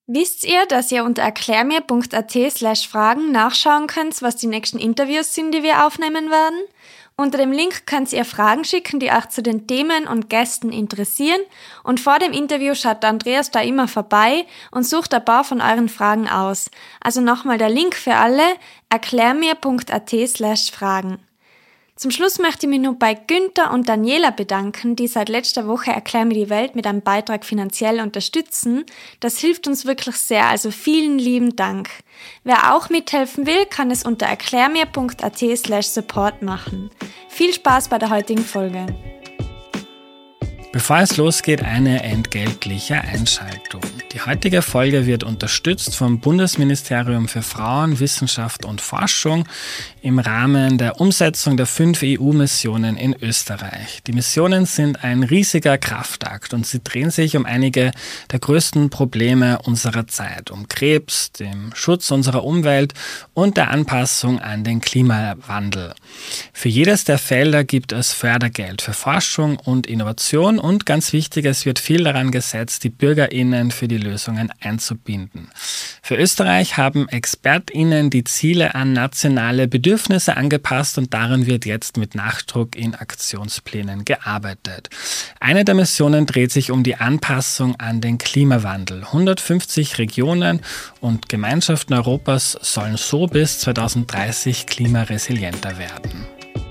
Wisst ihr, dass ihr unter erklärmir.at/Fragen nachschauen könnt, was die nächsten Interviews sind, die wir aufnehmen werden? Unter dem Link könnt ihr Fragen schicken, die euch zu den Themen und Gästen interessieren, und vor dem Interview schaut der Andreas da immer vorbei und sucht ein paar von euren Fragen aus. Also nochmal der Link für alle, erklärmir.at/Fragen. Zum Schluss möchte ich mich nur bei Günther und Daniela bedanken, die seit letzter Woche Erklär mir die Welt mit einem Beitrag finanziell unterstützen. Das hilft uns wirklich sehr, also vielen lieben Dank. Wer auch mithelfen will, kann es unter erklärmir.at/support machen. Viel Spaß bei der heutigen Folge. Bevor es losgeht, eine entgeltliche Einschaltung. Die heutige Folge wird unterstützt vom Bundesministerium für Frauen, Wissenschaft und Forschung im Rahmen der Umsetzung der 5 EU-Missionen in Österreich. Die Missionen sind ein riesiger Kraftakt und sie drehen sich um einige der größten Probleme unserer Zeit, um Krebs, dem Schutz unserer Umwelt und der Anpassung an den Klimawandel. Für jedes der Felder gibt es Fördergeld für Forschung und Innovation und ganz wichtig, es wird viel daran gesetzt, die BürgerInnen für die Lösungen einzubinden. Für Österreich haben ExpertInnen die Ziele an nationale Bedürfnisse angepasst und daran wird jetzt mit Nachdruck in Aktionsplänen gearbeitet. Eine der Missionen dreht sich um die Anpassung an den Klimawandel. 150 Regionen und Gemeinschaften Europas sollen so bis 2030 klimaresilienter werden.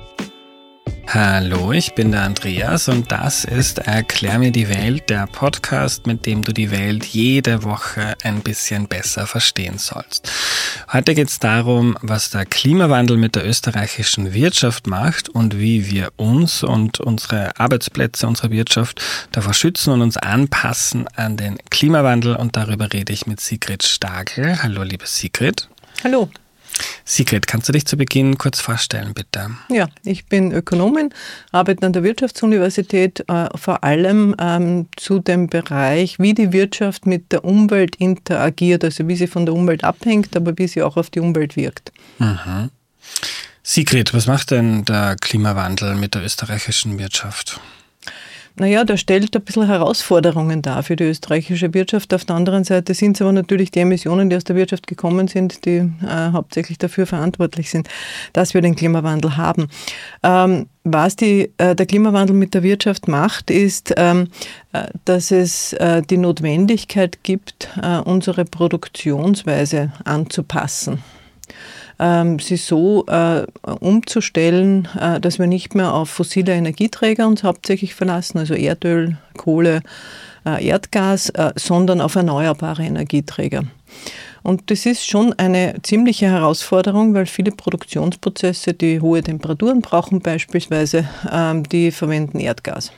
Hallo, ich bin der Andreas und das ist Erklär mir die Welt, der Podcast, mit dem du die Welt jede Woche ein bisschen besser verstehen sollst. Heute geht es darum, was der Klimawandel mit der österreichischen Wirtschaft macht und wie wir uns und unsere Arbeitsplätze, unsere Wirtschaft davor schützen und uns anpassen an den Klimawandel, und darüber rede ich mit Sigrid Stagl. Hallo, liebe Sigrid. Hallo. Sigrid, kannst du dich zu Beginn kurz vorstellen, bitte? Ja, ich bin Ökonomin, arbeite an der Wirtschaftsuniversität, vor allem zu dem Bereich, wie die Wirtschaft mit der Umwelt interagiert, also wie sie von der Umwelt abhängt, aber wie sie auch auf die Umwelt wirkt. Mhm. Sigrid, was macht denn der Klimawandel mit der österreichischen Wirtschaft? Naja, der stellt ein bisschen Herausforderungen dar für die österreichische Wirtschaft. Auf der anderen Seite sind es aber natürlich die Emissionen, die aus der Wirtschaft gekommen sind, die hauptsächlich dafür verantwortlich sind, dass wir den Klimawandel haben. Was der Klimawandel mit der Wirtschaft macht, ist, dass es die Notwendigkeit gibt, unsere Produktionsweise anzupassen. Sie so umzustellen, dass wir nicht mehr auf fossile Energieträger uns hauptsächlich verlassen, also Erdöl, Kohle, Erdgas, sondern auf erneuerbare Energieträger. Und das ist schon eine ziemliche Herausforderung, weil viele Produktionsprozesse, die hohe Temperaturen brauchen beispielsweise, die verwenden Erdgas.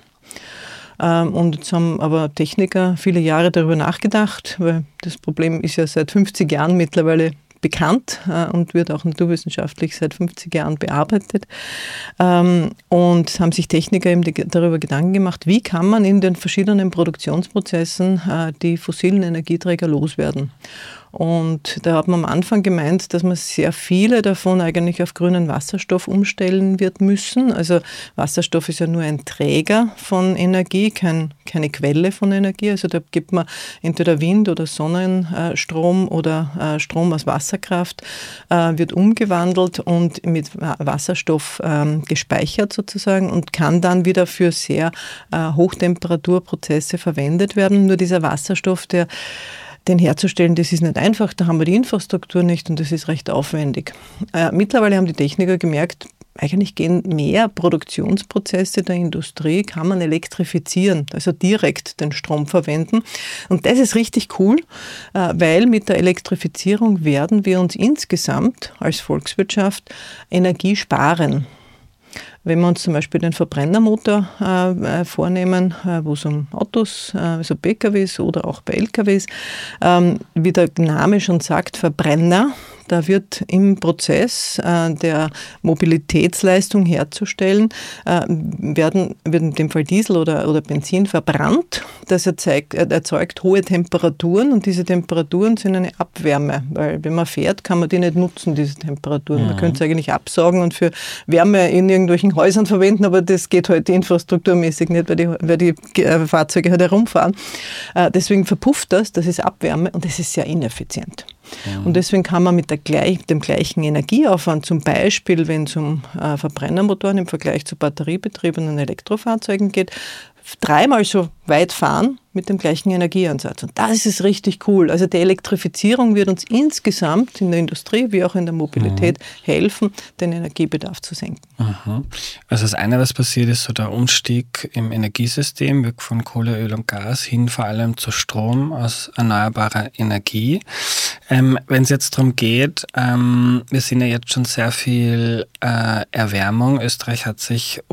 Und jetzt haben aber Techniker viele Jahre darüber nachgedacht, weil das Problem ist ja seit 50 Jahren mittlerweile bekannt und wird auch naturwissenschaftlich seit 50 Jahren bearbeitet. Und haben sich Techniker eben darüber Gedanken gemacht, wie kann man in den verschiedenen Produktionsprozessen die fossilen Energieträger loswerden. Und da hat man am Anfang gemeint, dass man sehr viele davon eigentlich auf grünen Wasserstoff umstellen wird müssen. Also Wasserstoff ist ja nur ein Träger von Energie, keine Quelle von Energie. Also da gibt man entweder Wind- oder Sonnenstrom oder Strom aus Wasserkraft, wird umgewandelt und mit Wasserstoff gespeichert sozusagen und kann dann wieder für sehr Hochtemperaturprozesse verwendet werden. Nur dieser Wasserstoff, den herzustellen, das ist nicht einfach, da haben wir die Infrastruktur nicht und das ist recht aufwendig. Mittlerweile haben die Techniker gemerkt, eigentlich gehen mehr Produktionsprozesse der Industrie, kann man elektrifizieren, also direkt den Strom verwenden. Und das ist richtig cool, weil mit der Elektrifizierung werden wir uns insgesamt als Volkswirtschaft Energie sparen. Wenn wir uns zum Beispiel den Verbrennermotor vornehmen, wo es um Autos, also PKWs oder auch bei LKWs, wie der Name schon sagt, Verbrenner, Da wird im Prozess der Mobilitätsleistung herzustellen, wird in dem Fall Diesel oder Benzin verbrannt. Das erzeugt hohe Temperaturen und diese Temperaturen sind eine Abwärme, weil wenn man fährt, kann man die nicht nutzen, diese Temperaturen. Man könnte es eigentlich absaugen und für Wärme in irgendwelchen Häusern verwenden, aber das geht heute infrastrukturmäßig nicht, weil die Fahrzeuge halt herumfahren. Deswegen verpufft das ist Abwärme und das ist sehr ineffizient. Und deswegen kann man mit dem gleichen Energieaufwand, zum Beispiel wenn es um Verbrennermotoren im Vergleich zu batteriebetriebenen Elektrofahrzeugen geht, 3-mal so weit fahren mit dem gleichen Energieansatz. Und das ist richtig cool. Also die Elektrifizierung wird uns insgesamt in der Industrie wie auch in der Mobilität helfen, den Energiebedarf zu senken. Also das eine, was passiert, ist so der Umstieg im Energiesystem, weg von Kohle, Öl und Gas hin vor allem zu Strom aus erneuerbarer Energie. Wenn es jetzt darum geht, wir sehen ja jetzt schon sehr viel Erwärmung. Österreich hat sich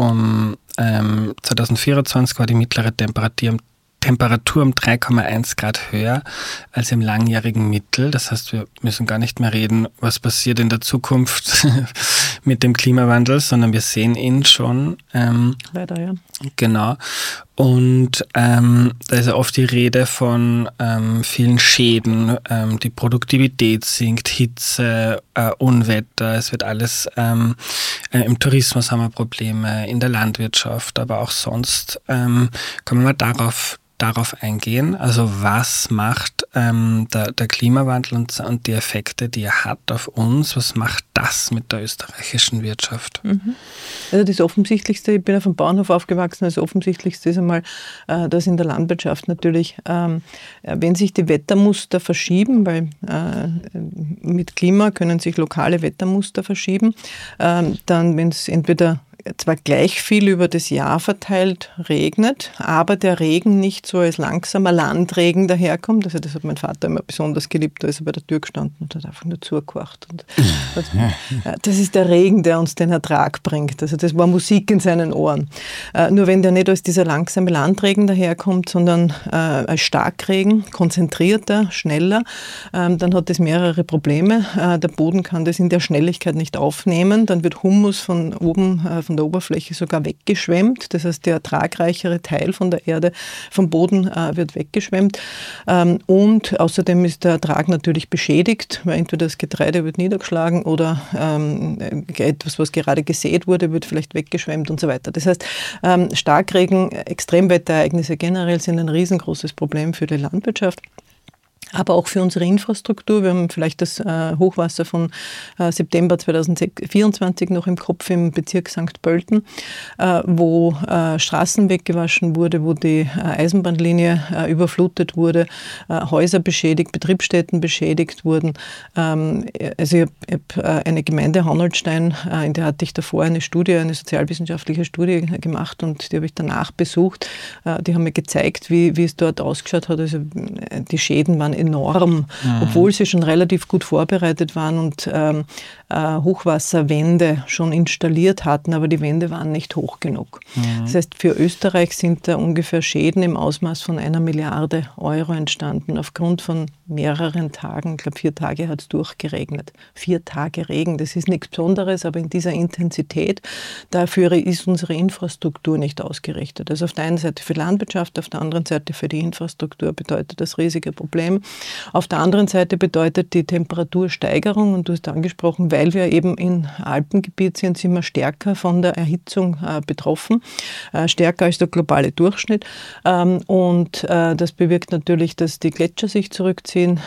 2024 war die mittlere Temperatur um 3,1 Grad höher als im langjährigen Mittel. Das heißt, wir müssen gar nicht mehr reden, was passiert in der Zukunft mit dem Klimawandel, sondern wir sehen ihn schon. Leider, ja. Genau. Und da ist ja oft die Rede von vielen Schäden. Die Produktivität sinkt, Hitze, Unwetter, es wird alles, im Tourismus haben wir Probleme, in der Landwirtschaft, aber auch sonst. Können wir mal darauf eingehen? Also was macht der Klimawandel und die Effekte, die er hat auf uns, was macht das mit der österreichischen Wirtschaft? Also das Offensichtlichste, ich bin ja vom Bauernhof aufgewachsen, das Offensichtlichste ist einmal, dass in der Landwirtschaft natürlich, wenn sich die Wettermuster verschieben, weil mit Klima können sich lokale Wettermuster verschieben, dann wenn es entweder zwar gleich viel über das Jahr verteilt regnet, aber der Regen nicht so als langsamer Landregen daherkommt. Also das hat mein Vater immer besonders geliebt, da ist er bei der Tür gestanden und hat einfach nur zugehorcht. Das ist der Regen, der uns den Ertrag bringt. Also das war Musik in seinen Ohren. Nur wenn der nicht als dieser langsame Landregen daherkommt, sondern als Starkregen, konzentrierter, schneller, dann hat das mehrere Probleme. Der Boden kann das in der Schnelligkeit nicht aufnehmen, dann wird Humus von oben, von der Oberfläche sogar weggeschwemmt. Das heißt, der ertragreichere Teil von der Erde, vom Boden wird weggeschwemmt. Und außerdem ist der Ertrag natürlich beschädigt, weil entweder das Getreide wird niedergeschlagen oder etwas, was gerade gesät wurde, wird vielleicht weggeschwemmt und so weiter. Das heißt, Starkregen, Extremwetterereignisse generell sind ein riesengroßes Problem für die Landwirtschaft. Aber auch für unsere Infrastruktur. Wir haben vielleicht das Hochwasser von September 2024 noch im Kopf im Bezirk St. Pölten, wo Straßen weggewaschen wurde, wo die Eisenbahnlinie überflutet wurde, Häuser beschädigt, Betriebsstätten beschädigt wurden. Also ich habe eine Gemeinde Honolstein, in der hatte ich davor eine sozialwissenschaftliche Studie gemacht und die habe ich danach besucht. Die haben mir gezeigt, wie es dort ausgeschaut hat. Also die Schäden waren enorm, obwohl sie schon relativ gut vorbereitet waren und Hochwasserwände schon installiert hatten, aber die Wände waren nicht hoch genug. Das heißt, für Österreich sind da ungefähr Schäden im Ausmaß von 1 Milliarde Euro entstanden, aufgrund von mehreren Tagen. Ich glaube, 4 Tage hat es durchgeregnet. 4 Tage Regen, das ist nichts Besonderes, aber in dieser Intensität, dafür ist unsere Infrastruktur nicht ausgerichtet. Also auf der einen Seite für Landwirtschaft, auf der anderen Seite für die Infrastruktur bedeutet das riesige Problem. Auf der anderen Seite bedeutet die Temperatursteigerung, und du hast angesprochen, weil wir eben im Alpengebiet sind wir stärker von der Erhitzung betroffen, stärker als der globale Durchschnitt. Und das bewirkt natürlich, dass die Gletscher sich zurückziehen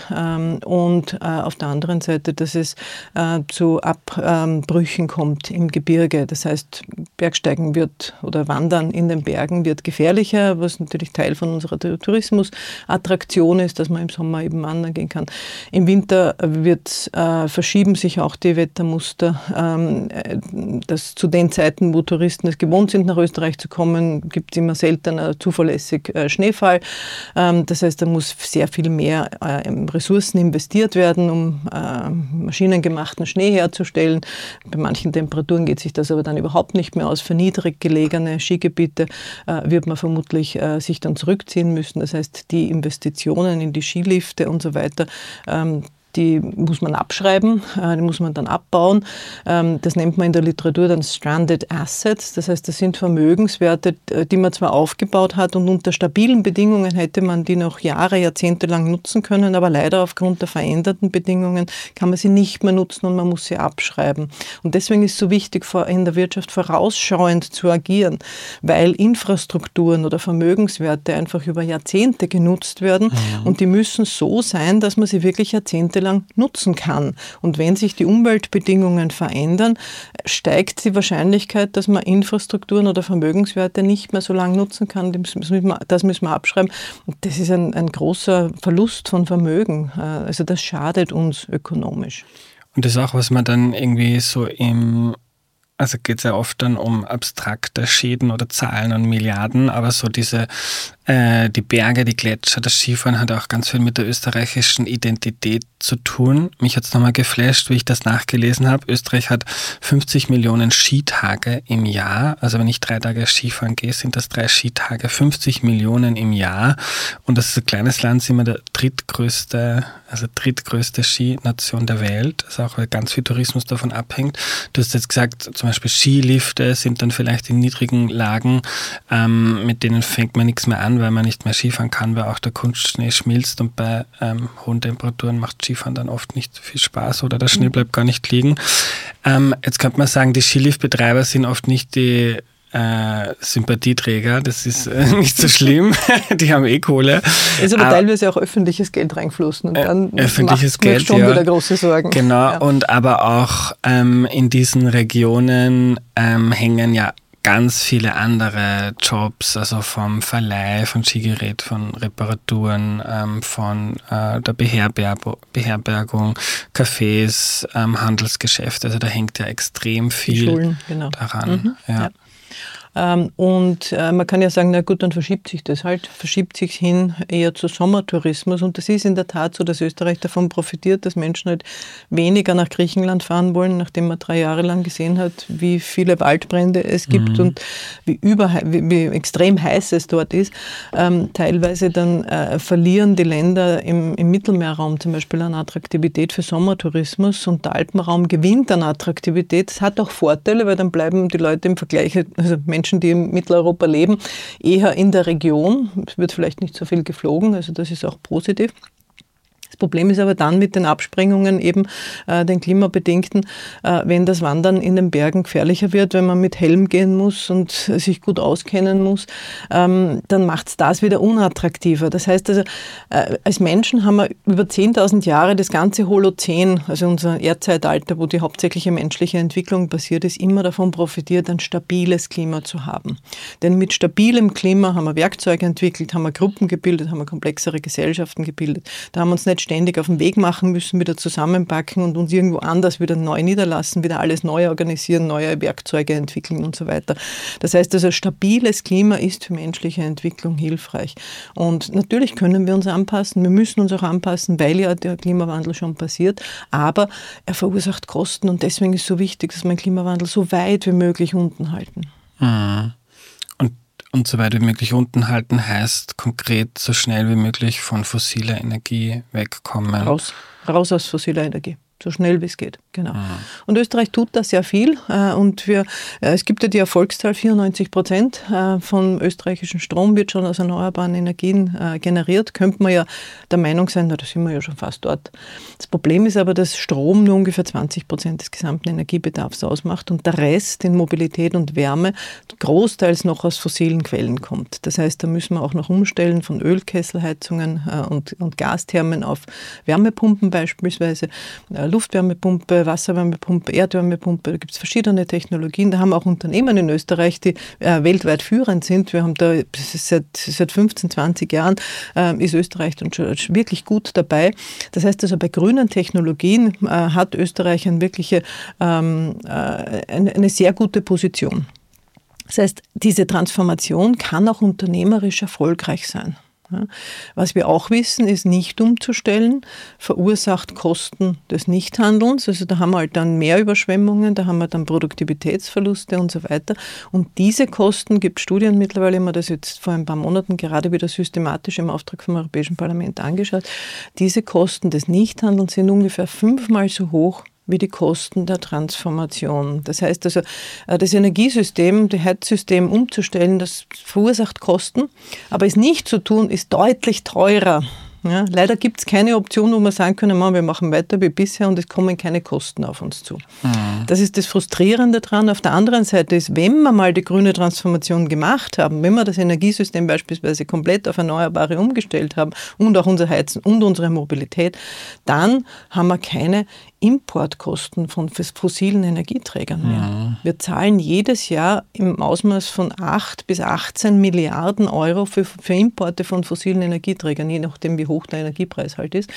und auf der anderen Seite, dass es zu Abbrüchen kommt im Gebirge. Das heißt, Bergsteigen wird oder Wandern in den Bergen wird gefährlicher, was natürlich Teil von unserer Tourismusattraktion ist, dass man im Sommer eben wandern gehen kann. Im Winter verschieben sich auch die Wettermuster. Dass zu den Zeiten, wo Touristen es gewohnt sind, nach Österreich zu kommen, gibt es immer seltener zuverlässig Schneefall. Das heißt, da muss sehr viel mehr Ressourcen investiert werden, um maschinengemachten Schnee herzustellen. Bei manchen Temperaturen geht sich das aber dann überhaupt nicht mehr aus. Für niedrig gelegene Skigebiete wird man vermutlich sich dann zurückziehen müssen. Das heißt, die Investitionen in die Skilifte und so weiter, Die muss man abschreiben, die muss man dann abbauen. Das nennt man in der Literatur dann Stranded Assets. Das heißt, das sind Vermögenswerte, die man zwar aufgebaut hat und unter stabilen Bedingungen hätte man die noch Jahre, Jahrzehnte lang nutzen können, aber leider aufgrund der veränderten Bedingungen kann man sie nicht mehr nutzen und man muss sie abschreiben. Und deswegen ist es so wichtig, in der Wirtschaft vorausschauend zu agieren, weil Infrastrukturen oder Vermögenswerte einfach über Jahrzehnte genutzt werden und die müssen so sein, dass man sie wirklich jahrzehntelang nutzen kann. Und wenn sich die Umweltbedingungen verändern, steigt die Wahrscheinlichkeit, dass man Infrastrukturen oder Vermögenswerte nicht mehr so lange nutzen kann. Das müssen wir abschreiben. Und das ist ein großer Verlust von Vermögen. Also das schadet uns ökonomisch. Und das ist auch, was man dann irgendwie so also geht es ja oft dann um abstrakte Schäden oder Zahlen und Milliarden, aber so die Berge, die Gletscher, das Skifahren hat auch ganz viel mit der österreichischen Identität zu tun. Mich hat es nochmal geflasht, wie ich das nachgelesen habe. Österreich hat 50 Millionen Skitage im Jahr. Also wenn ich 3 Tage Skifahren gehe, sind das 3 Skitage, 50 Millionen im Jahr. Und das ist ein kleines Land, sind wir der drittgrößte Skination der Welt. Also auch, weil ganz viel Tourismus davon abhängt. Du hast jetzt gesagt, zum Beispiel Skilifte sind dann vielleicht in niedrigen Lagen, mit denen fängt man nichts mehr an, weil man nicht mehr Skifahren kann, weil auch der Kunstschnee schmilzt und bei hohen Temperaturen macht Skifahren dann oft nicht viel Spaß oder der Schnee bleibt gar nicht liegen. Jetzt könnte man sagen, die Skiliftbetreiber sind oft nicht die Sympathieträger, das ist nicht so schlimm, die haben Kohle. Es ist aber teilweise auch öffentliches Geld reingeflossen und dann öffentliches Geld, schon wieder große Sorgen. Genau, und aber auch in diesen Regionen hängen ja ganz viele andere Jobs, also vom Verleih, von Skigerät, von Reparaturen, von der Beherbergung, Cafés, Handelsgeschäfte. Also da hängt ja extrem viel Schulen, genau. daran. Ja. Und man kann ja sagen, na gut, dann verschiebt sich hin eher zu Sommertourismus. Und das ist in der Tat so, dass Österreich davon profitiert, dass Menschen halt weniger nach Griechenland fahren wollen, nachdem man 3 Jahre lang gesehen hat, wie viele Waldbrände es gibt und wie extrem heiß es dort ist. Teilweise dann verlieren die Länder im Mittelmeerraum zum Beispiel an Attraktivität für Sommertourismus und der Alpenraum gewinnt an Attraktivität. Das hat auch Vorteile, weil dann bleiben die Leute im Vergleich, also Menschen, die in Mitteleuropa leben, eher in der Region. Es wird vielleicht nicht so viel geflogen, also das ist auch positiv. Das Problem ist aber dann mit den Absprengungen, eben den klimabedingten, wenn das Wandern in den Bergen gefährlicher wird, wenn man mit Helm gehen muss und sich gut auskennen muss, dann macht es das wieder unattraktiver. Das heißt also, als Menschen haben wir über 10.000 Jahre das ganze Holozän, also unser Erdzeitalter, wo die hauptsächliche menschliche Entwicklung passiert ist, immer davon profitiert, ein stabiles Klima zu haben. Denn mit stabilem Klima haben wir Werkzeuge entwickelt, haben wir Gruppen gebildet, haben wir komplexere Gesellschaften gebildet. Da haben wir uns nicht ständig auf den Weg machen müssen, wieder zusammenpacken und uns irgendwo anders wieder neu niederlassen, wieder alles neu organisieren, neue Werkzeuge entwickeln und so weiter. Das heißt also, stabiles Klima ist für menschliche Entwicklung hilfreich. Und natürlich können wir uns anpassen, wir müssen uns auch anpassen, weil ja der Klimawandel schon passiert, aber er verursacht Kosten und deswegen ist es so wichtig, dass wir den Klimawandel so weit wie möglich unten halten. Und so weit wie möglich unten halten heißt konkret so schnell wie möglich von fossiler Energie wegkommen. Raus aus fossiler Energie. So schnell wie es geht, genau. Und Österreich tut da sehr viel und es gibt ja die Erfolgszahl, 94% von österreichischem Strom wird schon aus erneuerbaren Energien generiert. Könnte man ja der Meinung sein, na, da sind wir ja schon fast dort. Das Problem ist aber, dass Strom nur ungefähr 20% des gesamten Energiebedarfs ausmacht und der Rest in Mobilität und Wärme großteils noch aus fossilen Quellen kommt. Das heißt, da müssen wir auch noch umstellen von Ölkesselheizungen und Gasthermen auf Wärmepumpen beispielsweise, Luftwärmepumpe, Wasserwärmepumpe, Erdwärmepumpe, da gibt es verschiedene Technologien. Da haben auch Unternehmen in Österreich, die weltweit führend sind. Wir haben da seit 15, 20 Jahren ist Österreich dann schon wirklich gut dabei. Das heißt also, bei grünen Technologien hat Österreich eine sehr gute Position. Das heißt, diese Transformation kann auch unternehmerisch erfolgreich sein. Was wir auch wissen, ist, nicht umzustellen verursacht Kosten des Nichthandelns. Also da haben wir halt dann mehr Überschwemmungen, da haben wir dann Produktivitätsverluste und so weiter. Und diese Kosten, gibt Studien mittlerweile, haben wir das jetzt vor ein paar Monaten gerade wieder systematisch im Auftrag vom Europäischen Parlament angeschaut, diese Kosten des Nichthandelns sind ungefähr 5-mal so hoch wie die Kosten der Transformation. Das heißt also, das Energiesystem, das Heizsystem umzustellen, das verursacht Kosten, aber es nicht zu tun, ist deutlich teurer. Ja, leider gibt es keine Option, wo wir sagen können, wir machen weiter wie bisher und es kommen keine Kosten auf uns zu. Das ist das Frustrierende daran. Auf der anderen Seite ist, wenn wir mal die grüne Transformation gemacht haben, wenn wir das Energiesystem beispielsweise komplett auf Erneuerbare umgestellt haben und auch unser Heizen und unsere Mobilität, dann haben wir keine Importkosten von fossilen Energieträgern mehr. Wir zahlen jedes Jahr im Ausmaß von 8 bis 18 Milliarden Euro für Importe von fossilen Energieträgern, je nachdem wie hoch der Energiepreis halt ist.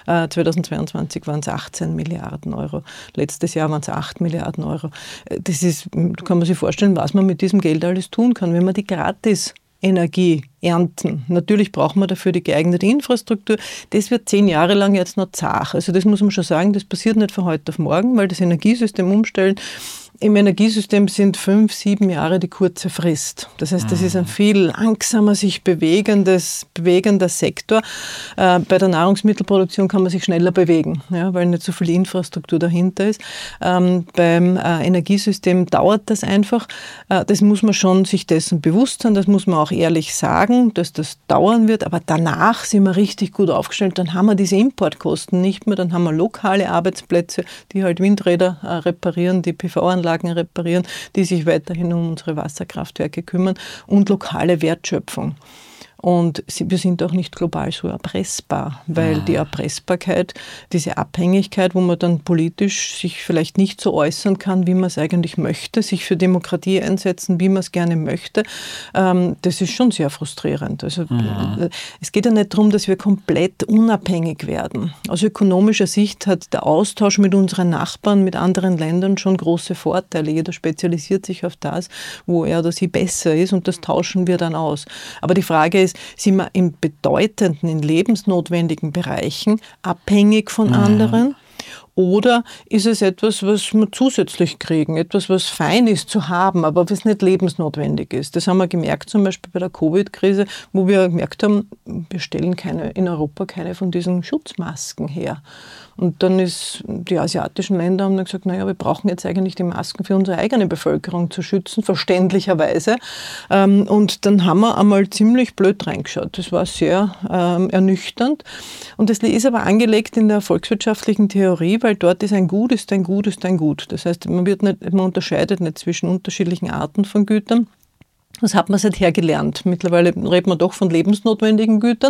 2022 waren es 18 Milliarden Euro. Letztes Jahr waren es 8 Milliarden Euro. Das ist, kann man sich vorstellen, was man mit diesem Geld alles tun kann, wenn man die gratis Energie ernten. Natürlich brauchen wir dafür die geeignete Infrastruktur. Das wird 10 Jahre lang jetzt noch zach. Also das muss man schon sagen, das passiert nicht von heute auf morgen, weil das Energiesystem umstellen, im Energiesystem sind 5-7 Jahre die kurze Frist. Das heißt, das ist ein viel langsamer sich bewegender Sektor. Bei der Nahrungsmittelproduktion kann man sich schneller bewegen, ja, weil nicht so viel Infrastruktur dahinter ist. Beim Energiesystem dauert das einfach. Das muss man schon sich dessen bewusst sein. Das muss man auch ehrlich sagen, dass das dauern wird. Aber danach sind wir richtig gut aufgestellt. Dann haben wir diese Importkosten nicht mehr. Dann haben wir lokale Arbeitsplätze, die halt Windräder reparieren, die PV-Anlagen reparieren, die sich weiterhin um unsere Wasserkraftwerke kümmern und lokale Wertschöpfung. Und wir sind auch nicht global so erpressbar, weil die Erpressbarkeit, diese Abhängigkeit, wo man dann politisch sich vielleicht nicht so äußern kann, wie man es eigentlich möchte, sich für Demokratie einsetzen, wie man es gerne möchte, das ist schon sehr frustrierend. Also es geht ja nicht darum, dass wir komplett unabhängig werden. Aus ökonomischer Sicht hat der Austausch mit unseren Nachbarn, mit anderen Ländern schon große Vorteile. Jeder spezialisiert sich auf das, wo er oder sie besser ist und das tauschen wir dann aus. Aber die Frage ist, sind wir in bedeutenden, in lebensnotwendigen Bereichen abhängig von anderen? Oder ist es etwas, was wir zusätzlich kriegen, etwas, was fein ist zu haben, aber was nicht lebensnotwendig ist? Das haben wir gemerkt zum Beispiel bei der Covid-Krise, wo wir gemerkt haben, wir stellen in Europa keine von diesen Schutzmasken her. Und dann ist die asiatischen Länder haben dann gesagt, wir brauchen jetzt eigentlich die Masken für unsere eigene Bevölkerung zu schützen, verständlicherweise. Und dann haben wir einmal ziemlich blöd reingeschaut. Das war sehr ernüchternd. Und das ist aber angelegt in der volkswirtschaftlichen Theorie, weil dort ist ein Gut, ist ein Gut, ist ein Gut. Das heißt, man unterscheidet nicht zwischen unterschiedlichen Arten von Gütern. Das hat man seither gelernt. Mittlerweile redet man doch von lebensnotwendigen Gütern.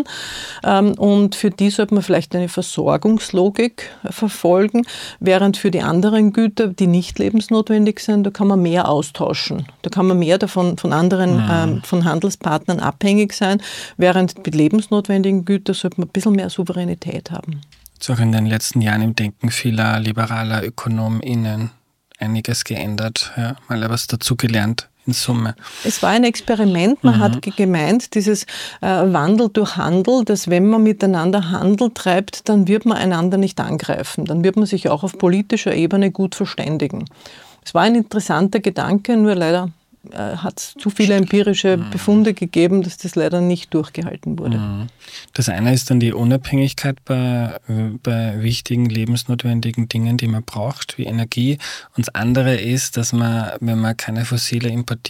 Und für die sollte man vielleicht eine Versorgungslogik verfolgen, während für die anderen Güter, die nicht lebensnotwendig sind, da kann man mehr austauschen. Da kann man mehr davon von anderen, von Handelspartnern abhängig sein, während mit lebensnotwendigen Gütern sollte man ein bisschen mehr Souveränität haben. Es ist auch in den letzten Jahren im Denken vieler liberaler ÖkonomInnen einiges geändert, ja, mal was dazugelernt. In Summe. Es war ein Experiment. Man hat gemeint, dieses Wandel durch Handel, dass wenn man miteinander Handel treibt, dann wird man einander nicht angreifen. Dann wird man sich auch auf politischer Ebene gut verständigen. Es war ein interessanter Gedanke, nur leider hat es zu viele empirische Befunde gegeben, dass das leider nicht durchgehalten wurde. Das eine ist dann die Unabhängigkeit bei wichtigen, lebensnotwendigen Dingen, die man braucht, wie Energie. Und das andere ist, dass man, wenn man keine fossile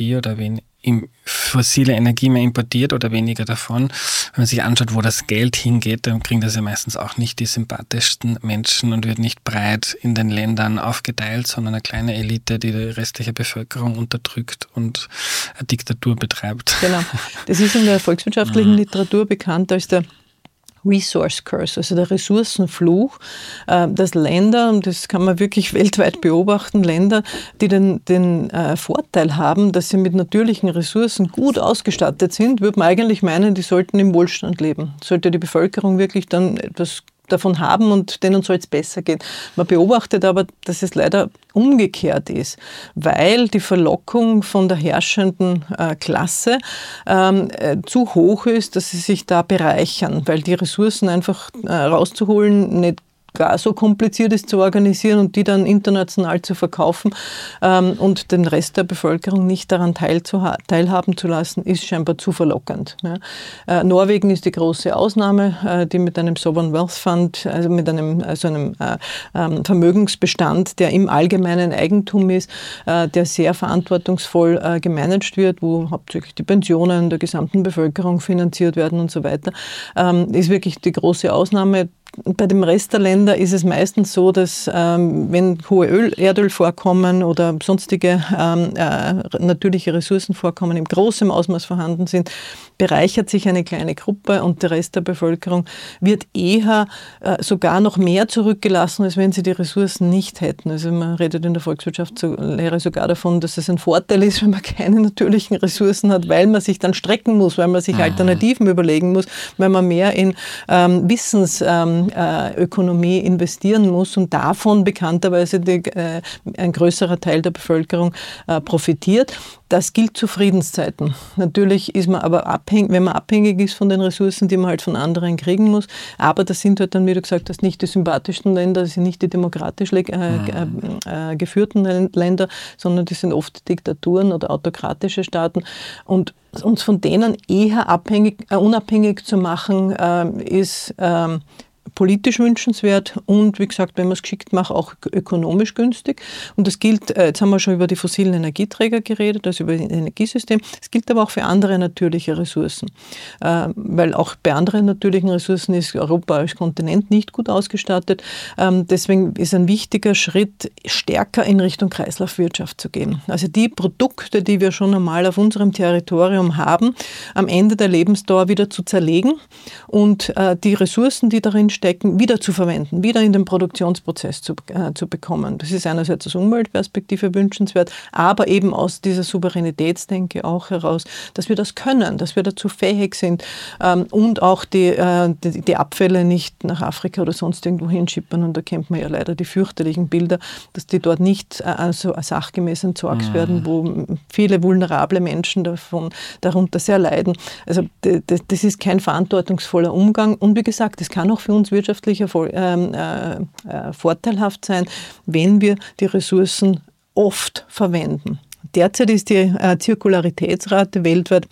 fossile Energie mehr importiert oder weniger davon, wenn man sich anschaut, wo das Geld hingeht, dann kriegen das ja meistens auch nicht die sympathischsten Menschen und wird nicht breit in den Ländern aufgeteilt, sondern eine kleine Elite, die restliche Bevölkerung unterdrückt und eine Diktatur betreibt. Genau. Das ist in der volkswirtschaftlichen Literatur bekannt als der Resource Curse, also der Ressourcenfluch, dass Länder, und das kann man wirklich weltweit beobachten, Länder, die den Vorteil haben, dass sie mit natürlichen Ressourcen gut ausgestattet sind, würde man eigentlich meinen, die sollten im Wohlstand leben. Sollte die Bevölkerung wirklich dann etwas davon haben und denen soll es besser gehen. Man beobachtet aber, dass es leider umgekehrt ist, weil die Verlockung von der herrschenden Klasse zu hoch ist, dass sie sich da bereichern, weil die Ressourcen einfach rauszuholen nicht gar so kompliziert ist zu organisieren und die dann international zu verkaufen und den Rest der Bevölkerung nicht daran teilhaben zu lassen, ist scheinbar zu verlockend. Ja. Norwegen ist die große Ausnahme, die mit einem Sovereign Wealth Fund, also mit einem Vermögensbestand, der im allgemeinen Eigentum ist, der sehr verantwortungsvoll gemanagt wird, wo hauptsächlich die Pensionen der gesamten Bevölkerung finanziert werden und so weiter, ist wirklich die große Ausnahme. Bei dem Rest der Länder ist es meistens so, dass wenn hohe Erdölvorkommen oder sonstige natürliche Ressourcenvorkommen in großem Ausmaß vorhanden sind, bereichert sich eine kleine Gruppe und der Rest der Bevölkerung wird eher sogar noch mehr zurückgelassen, als wenn sie die Ressourcen nicht hätten. Also man redet in der Volkswirtschaftslehre sogar davon, dass es ein Vorteil ist, wenn man keine natürlichen Ressourcen hat, weil man sich dann strecken muss, weil man sich Alternativen überlegen muss, weil man mehr in Wissensökonomie investieren muss und davon bekannterweise ein größerer Teil der Bevölkerung profitiert. Das gilt zu Friedenszeiten. Natürlich ist man aber abhängig, wenn man abhängig ist von den Ressourcen, die man halt von anderen kriegen muss. Aber das sind halt dann, wie du gesagt hast, nicht die sympathischsten Länder, das sind nicht die demokratisch geführten Länder, sondern das sind oft Diktaturen oder autokratische Staaten. Und uns von denen eher unabhängig zu machen, ist politisch wünschenswert und, wie gesagt, wenn man es geschickt macht, auch ökonomisch günstig. Und das gilt, jetzt haben wir schon über die fossilen Energieträger geredet, also über das Energiesystem. Es gilt aber auch für andere natürliche Ressourcen. Weil auch bei anderen natürlichen Ressourcen ist Europa als Kontinent nicht gut ausgestattet. Deswegen ist ein wichtiger Schritt, stärker in Richtung Kreislaufwirtschaft zu gehen. Also die Produkte, die wir schon einmal auf unserem Territorium haben, am Ende der Lebensdauer wieder zu zerlegen und die Ressourcen, die darin stecken, wieder zu verwenden, wieder in den Produktionsprozess zu bekommen. Das ist einerseits aus Umweltperspektive wünschenswert, aber eben aus dieser Souveränitätsdenke auch heraus, dass wir das können, dass wir dazu fähig sind und auch die Abfälle nicht nach Afrika oder sonst irgendwo hinschippern. Und da kennt man ja leider die fürchterlichen Bilder, dass die dort nicht sachgemäß entsorgt werden, wo viele vulnerable Menschen darunter sehr leiden. Also das ist kein verantwortungsvoller Umgang. Und wie gesagt, das kann auch für uns wirtschaftlicher vorteilhaft sein, wenn wir die Ressourcen oft verwenden. Derzeit ist die Zirkularitätsrate weltweit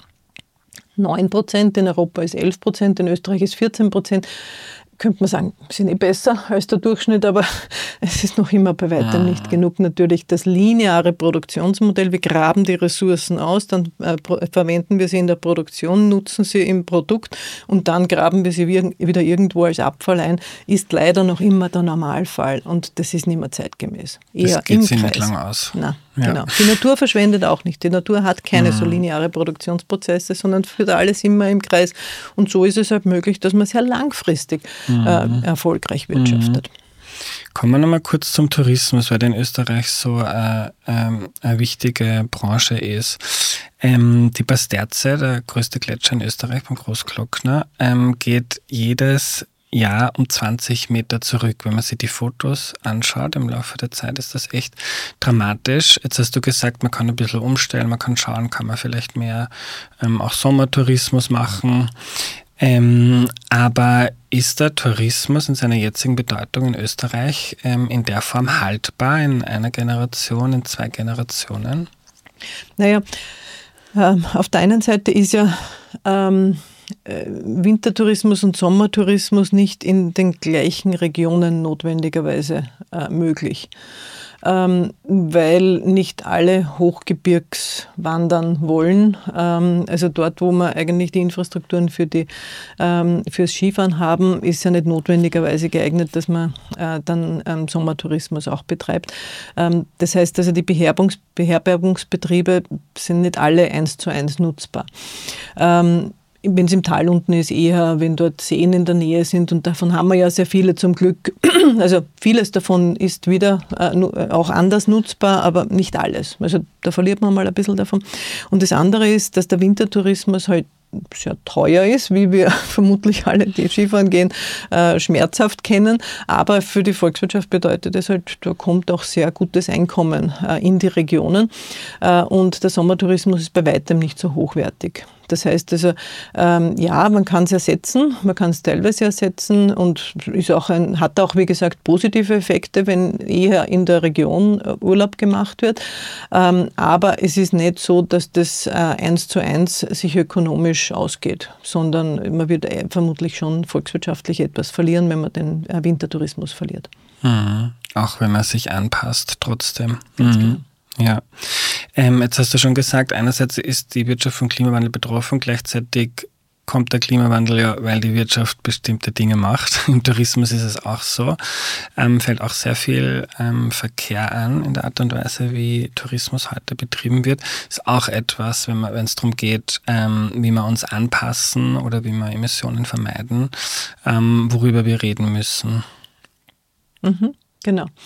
9%, in Europa ist 11%, in Österreich ist 14%. Könnte man sagen, sind besser als der Durchschnitt, aber es ist noch immer bei weitem nicht genug. Natürlich das lineare Produktionsmodell, wir graben die Ressourcen aus, dann verwenden wir sie in der Produktion, nutzen sie im Produkt und dann graben wir sie wieder irgendwo als Abfall ein, ist leider noch immer der Normalfall und das ist nicht mehr zeitgemäß. Eher das geht sich nicht lange aus. Nein, genau. Die Natur verschwendet auch nicht. Die Natur hat keine so lineare Produktionsprozesse, sondern führt alles immer im Kreis und so ist es halt möglich, dass man sehr langfristig erfolgreich wirtschaftet. Kommen wir nochmal kurz zum Tourismus, weil der in Österreich so eine wichtige Branche ist. Die Pasterze, der größte Gletscher in Österreich beim Großglockner, geht jedes Jahr um 20 Meter zurück. Wenn man sich die Fotos anschaut im Laufe der Zeit, ist das echt dramatisch. Jetzt hast du gesagt, man kann ein bisschen umstellen, man kann schauen, kann man vielleicht mehr auch Sommertourismus machen. Aber ist der Tourismus in seiner jetzigen Bedeutung in Österreich in der Form haltbar in einer Generation, in 2 Generationen? Naja, auf der einen Seite ist ja Wintertourismus und Sommertourismus nicht in den gleichen Regionen notwendigerweise möglich. Weil nicht alle Hochgebirgswandern wollen. Also dort, wo wir eigentlich die Infrastrukturen fürs Skifahren haben, ist ja nicht notwendigerweise geeignet, dass man dann Sommertourismus auch betreibt. Das heißt also, die Beherbergungsbetriebe sind nicht alle 1:1 nutzbar. Wenn es im Tal unten ist, eher, wenn dort Seen in der Nähe sind und davon haben wir ja sehr viele zum Glück. Also vieles davon ist wieder auch anders nutzbar, aber nicht alles. Also da verliert man mal ein bisschen davon. Und das andere ist, dass der Wintertourismus halt sehr teuer ist, wie wir vermutlich alle, die Skifahren gehen, schmerzhaft kennen. Aber für die Volkswirtschaft bedeutet es halt, da kommt auch sehr gutes Einkommen in die Regionen. Und der Sommertourismus ist bei weitem nicht so hochwertig. Das heißt also, man kann es ersetzen, man kann es teilweise ersetzen und hat auch, wie gesagt, positive Effekte, wenn eher in der Region Urlaub gemacht wird. Aber es ist nicht so, dass das 1:1 sich ökonomisch ausgeht, sondern man wird vermutlich schon volkswirtschaftlich etwas verlieren, wenn man den Wintertourismus verliert. Mhm. Auch wenn man sich anpasst trotzdem. Ganz genau. Ja, jetzt hast du schon gesagt, einerseits ist die Wirtschaft vom Klimawandel betroffen, gleichzeitig kommt der Klimawandel ja, weil die Wirtschaft bestimmte Dinge macht. Im Tourismus ist es auch so. Fällt auch sehr viel Verkehr an in der Art und Weise, wie Tourismus heute betrieben wird. Ist auch etwas, wenn es darum geht, wie wir uns anpassen oder wie wir Emissionen vermeiden, worüber wir reden müssen. Genau.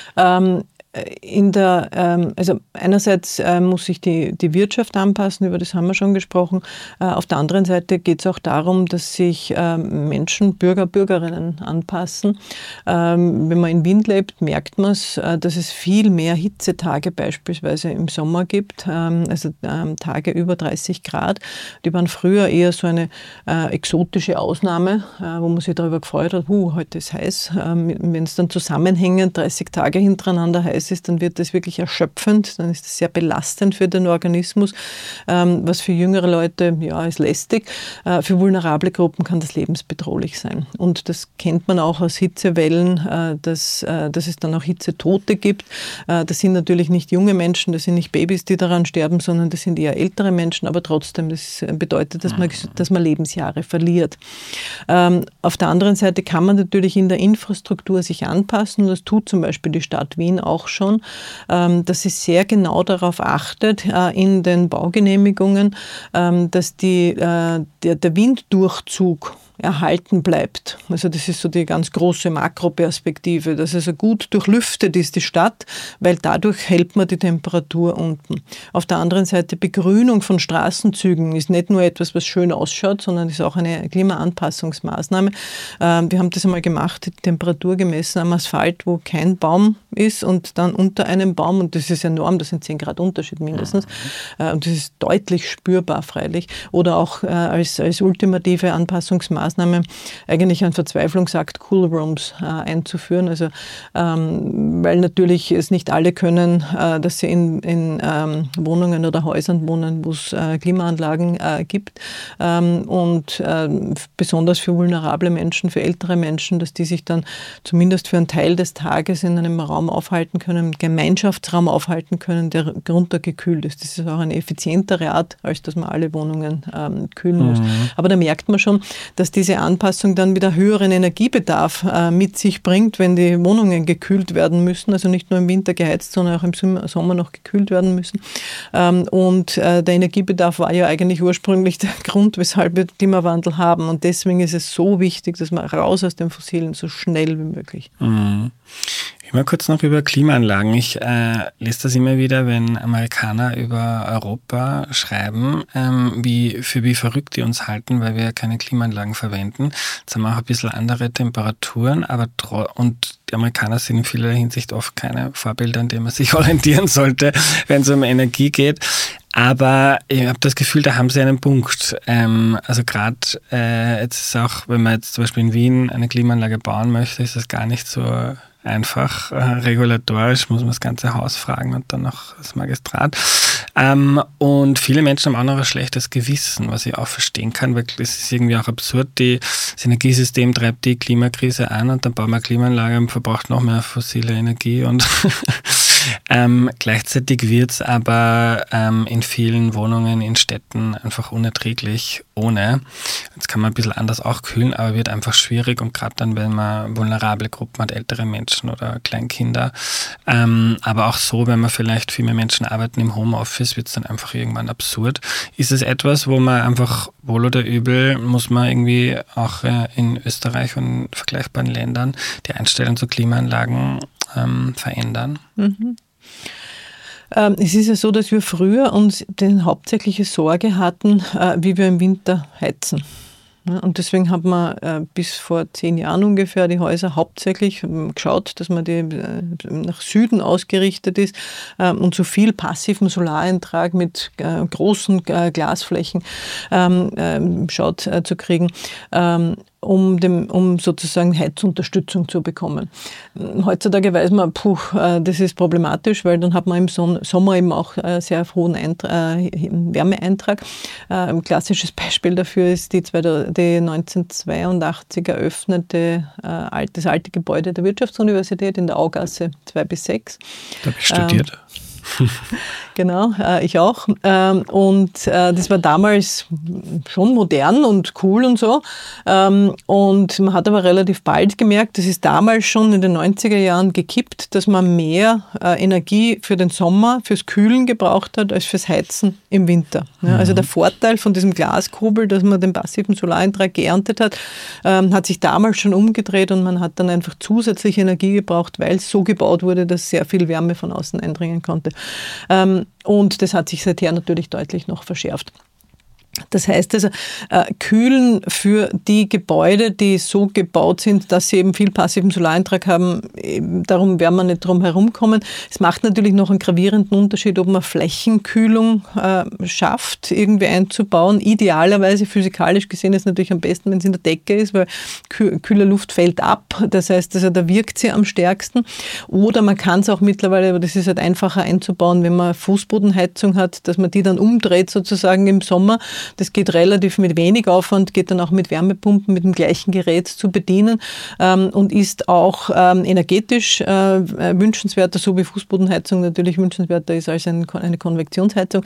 Also einerseits muss sich die Wirtschaft anpassen, über das haben wir schon gesprochen. Auf der anderen Seite geht es auch darum, dass sich Menschen, Bürger, Bürgerinnen anpassen. Wenn man in Wien lebt, merkt man es, dass es viel mehr Hitzetage beispielsweise im Sommer gibt, also Tage über 30 Grad. Die waren früher eher so eine exotische Ausnahme, wo man sich darüber gefreut hat, heute ist heiß. Wenn es dann zusammenhängend 30 Tage hintereinander heiß ist, dann wird das wirklich erschöpfend, dann ist das sehr belastend für den Organismus, was für jüngere Leute ist lästig. Für vulnerable Gruppen kann das lebensbedrohlich sein. Und das kennt man auch aus Hitzewellen, dass es dann auch Hitzetote gibt. Das sind natürlich nicht junge Menschen, das sind nicht Babys, die daran sterben, sondern das sind eher ältere Menschen, aber trotzdem, das bedeutet, dass man Lebensjahre verliert. Auf der anderen Seite kann man natürlich in der Infrastruktur sich anpassen, und das tut zum Beispiel die Stadt Wien auch schon, dass sie sehr genau darauf achtet in den Baugenehmigungen, dass der Winddurchzug erhalten bleibt. Also das ist so die ganz große Makroperspektive, dass also gut durchlüftet ist die Stadt, weil dadurch hält man die Temperatur unten. Auf der anderen Seite Begrünung von Straßenzügen ist nicht nur etwas, was schön ausschaut, sondern ist auch eine Klimaanpassungsmaßnahme. Wir haben das einmal gemacht, die Temperatur gemessen am Asphalt, wo kein Baum ist und dann unter einem Baum, und das ist enorm, das sind 10 Grad Unterschied mindestens, und das ist deutlich spürbar freilich. Oder auch als ultimative Anpassungsmaßnahme eigentlich ein Verzweiflungsakt, Cool Rooms einzuführen. Also weil natürlich es nicht alle können, dass sie in Wohnungen oder Häusern wohnen, wo es Klimaanlagen gibt. Und besonders für vulnerable Menschen, für ältere Menschen, dass die sich dann zumindest für einen Teil des Tages in einem Raum aufhalten können, einem Gemeinschaftsraum aufhalten können, der runtergekühlt ist. Das ist auch eine effizientere Art, als dass man alle Wohnungen kühlen muss. Aber da merkt man schon, dass diese Anpassung dann wieder höheren Energiebedarf mit sich bringt, wenn die Wohnungen gekühlt werden müssen, also nicht nur im Winter geheizt, sondern auch im Sommer noch gekühlt werden müssen. Und der Energiebedarf war ja eigentlich ursprünglich der Grund, weshalb wir Klimawandel haben. Und deswegen ist es so wichtig, dass man raus aus den Fossilen so schnell wie möglich. Immer kurz noch über Klimaanlagen. Ich lese das immer wieder, wenn Amerikaner über Europa schreiben, wie verrückt die uns halten, weil wir keine Klimaanlagen verwenden. Jetzt haben wir auch ein bisschen andere Temperaturen, und die Amerikaner sind in vieler Hinsicht oft keine Vorbilder, an denen man sich orientieren sollte, wenn es um Energie geht. Aber ich habe das Gefühl, da haben sie einen Punkt. Also gerade jetzt ist auch, wenn man jetzt zum Beispiel in Wien eine Klimaanlage bauen möchte, ist das gar nicht so einfach. Regulatorisch muss man das ganze Haus fragen und dann noch das Magistrat. Und viele Menschen haben auch noch ein schlechtes Gewissen, was ich auch verstehen kann, weil es ist irgendwie auch absurd. Das Energiesystem treibt die Klimakrise an und dann bauen wir eine Klimaanlage und verbraucht noch mehr fossile Energie und gleichzeitig wird es aber in vielen Wohnungen in Städten einfach unerträglich ohne. Jetzt kann man ein bisschen anders auch kühlen, aber wird einfach schwierig, und gerade dann, wenn man vulnerable Gruppen hat, ältere Menschen oder Kleinkinder. Aber auch so, wenn man vielleicht viel mehr Menschen arbeiten im Homeoffice, wird es dann einfach irgendwann absurd. Ist es etwas, wo man einfach, wohl oder übel, muss man irgendwie auch in Österreich und vergleichbaren Ländern die Einstellung zu Klimaanlagen verändern? Es ist ja so, dass wir früher uns die hauptsächliche Sorge hatten, wie wir im Winter heizen. Und deswegen hat man bis vor 10 Jahren ungefähr die Häuser hauptsächlich geschaut, dass man die nach Süden ausgerichtet ist und so viel passiven Solareintrag mit großen Glasflächen schaut zu kriegen, um sozusagen Heizunterstützung zu bekommen. Heutzutage weiß man, das ist problematisch, weil dann hat man im Sommer eben auch sehr hohen Wärmeeintrag. Ein klassisches Beispiel dafür ist die 1982 eröffnete das alte Gebäude der Wirtschaftsuniversität in der Augasse 2-6. Da habe ich studiert. Genau, ich auch. Und das war damals schon modern und cool und so. Und man hat aber relativ bald gemerkt, das ist damals schon in den 90er Jahren gekippt, dass man mehr Energie für den Sommer, fürs Kühlen gebraucht hat, als fürs Heizen im Winter. Ja, also der Vorteil von diesem Glaskobel, dass man den passiven Solareintrag geerntet hat, hat sich damals schon umgedreht und man hat dann einfach zusätzliche Energie gebraucht, weil es so gebaut wurde, dass sehr viel Wärme von außen eindringen konnte. Und das hat sich seither natürlich deutlich noch verschärft. Das heißt also, Kühlen für die Gebäude, die so gebaut sind, dass sie eben viel passiven Solareintrag haben, darum werden wir nicht drum herumkommen. Es macht natürlich noch einen gravierenden Unterschied, ob man Flächenkühlung schafft, irgendwie einzubauen. Idealerweise, physikalisch gesehen, ist es natürlich am besten, wenn es in der Decke ist, weil kühle Luft fällt ab. Das heißt, also, da wirkt sie am stärksten. Oder man kann es auch mittlerweile, aber das ist halt einfacher einzubauen, wenn man Fußbodenheizung hat, dass man die dann umdreht sozusagen im Sommer. Das geht relativ mit wenig Aufwand, geht dann auch mit Wärmepumpen, mit dem gleichen Gerät zu bedienen und ist auch energetisch wünschenswerter, so wie Fußbodenheizung natürlich wünschenswerter ist als eine Konvektionsheizung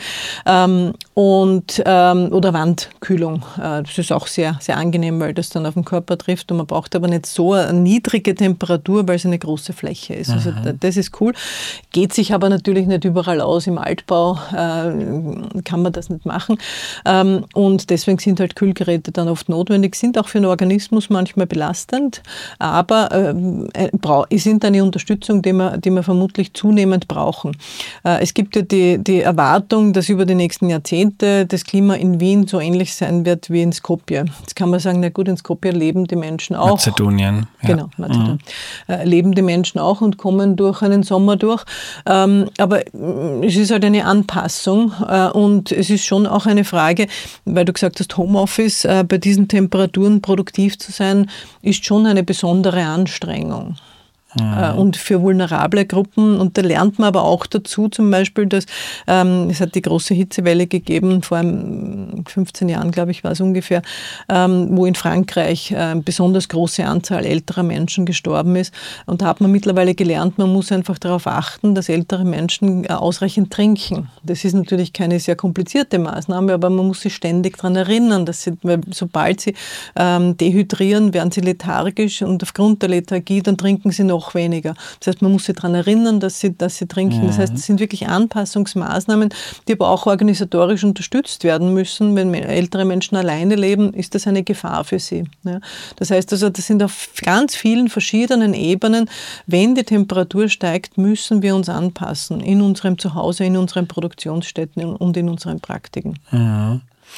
oder Wandkühlung. Das ist auch sehr, sehr angenehm, weil das dann auf den Körper trifft und man braucht aber nicht so eine niedrige Temperatur, weil es eine große Fläche ist. Also das ist cool. Geht sich aber natürlich nicht überall aus. Im Altbau kann man das nicht machen. Und deswegen sind halt Kühlgeräte dann oft notwendig, sind auch für den Organismus manchmal belastend, aber sind eine Unterstützung, die wir vermutlich zunehmend brauchen. Es gibt ja die Erwartung, dass über die nächsten Jahrzehnte das Klima in Wien so ähnlich sein wird wie in Skopje. Jetzt kann man sagen, na gut, in Skopje leben die Menschen auch. Mazedonien. Ja. Genau, Mazedonien. Leben die Menschen auch und kommen durch einen Sommer durch. Aber es ist halt eine Anpassung und es ist schon auch eine Frage, weil du gesagt hast, Homeoffice, bei diesen Temperaturen produktiv zu sein, ist schon eine besondere Anstrengung. Und für vulnerable Gruppen. Und da lernt man aber auch dazu zum Beispiel, dass es hat die große Hitzewelle gegeben, vor 15 Jahren, glaube ich, war es ungefähr, wo in Frankreich eine besonders große Anzahl älterer Menschen gestorben ist. Und da hat man mittlerweile gelernt, man muss einfach darauf achten, dass ältere Menschen ausreichend trinken. Das ist natürlich keine sehr komplizierte Maßnahme, aber man muss sich ständig daran erinnern, weil sobald sie dehydrieren, werden sie lethargisch und aufgrund der Lethargie, dann trinken sie noch weniger. Das heißt, man muss sich daran erinnern, dass sie trinken. Das heißt, es sind wirklich Anpassungsmaßnahmen, die aber auch organisatorisch unterstützt werden müssen. Wenn ältere Menschen alleine leben, ist das eine Gefahr für sie. Ja. Das heißt also, das sind auf ganz vielen verschiedenen Ebenen. Wenn die Temperatur steigt, müssen wir uns anpassen in unserem Zuhause, in unseren Produktionsstätten und in unseren Praktiken. Ja.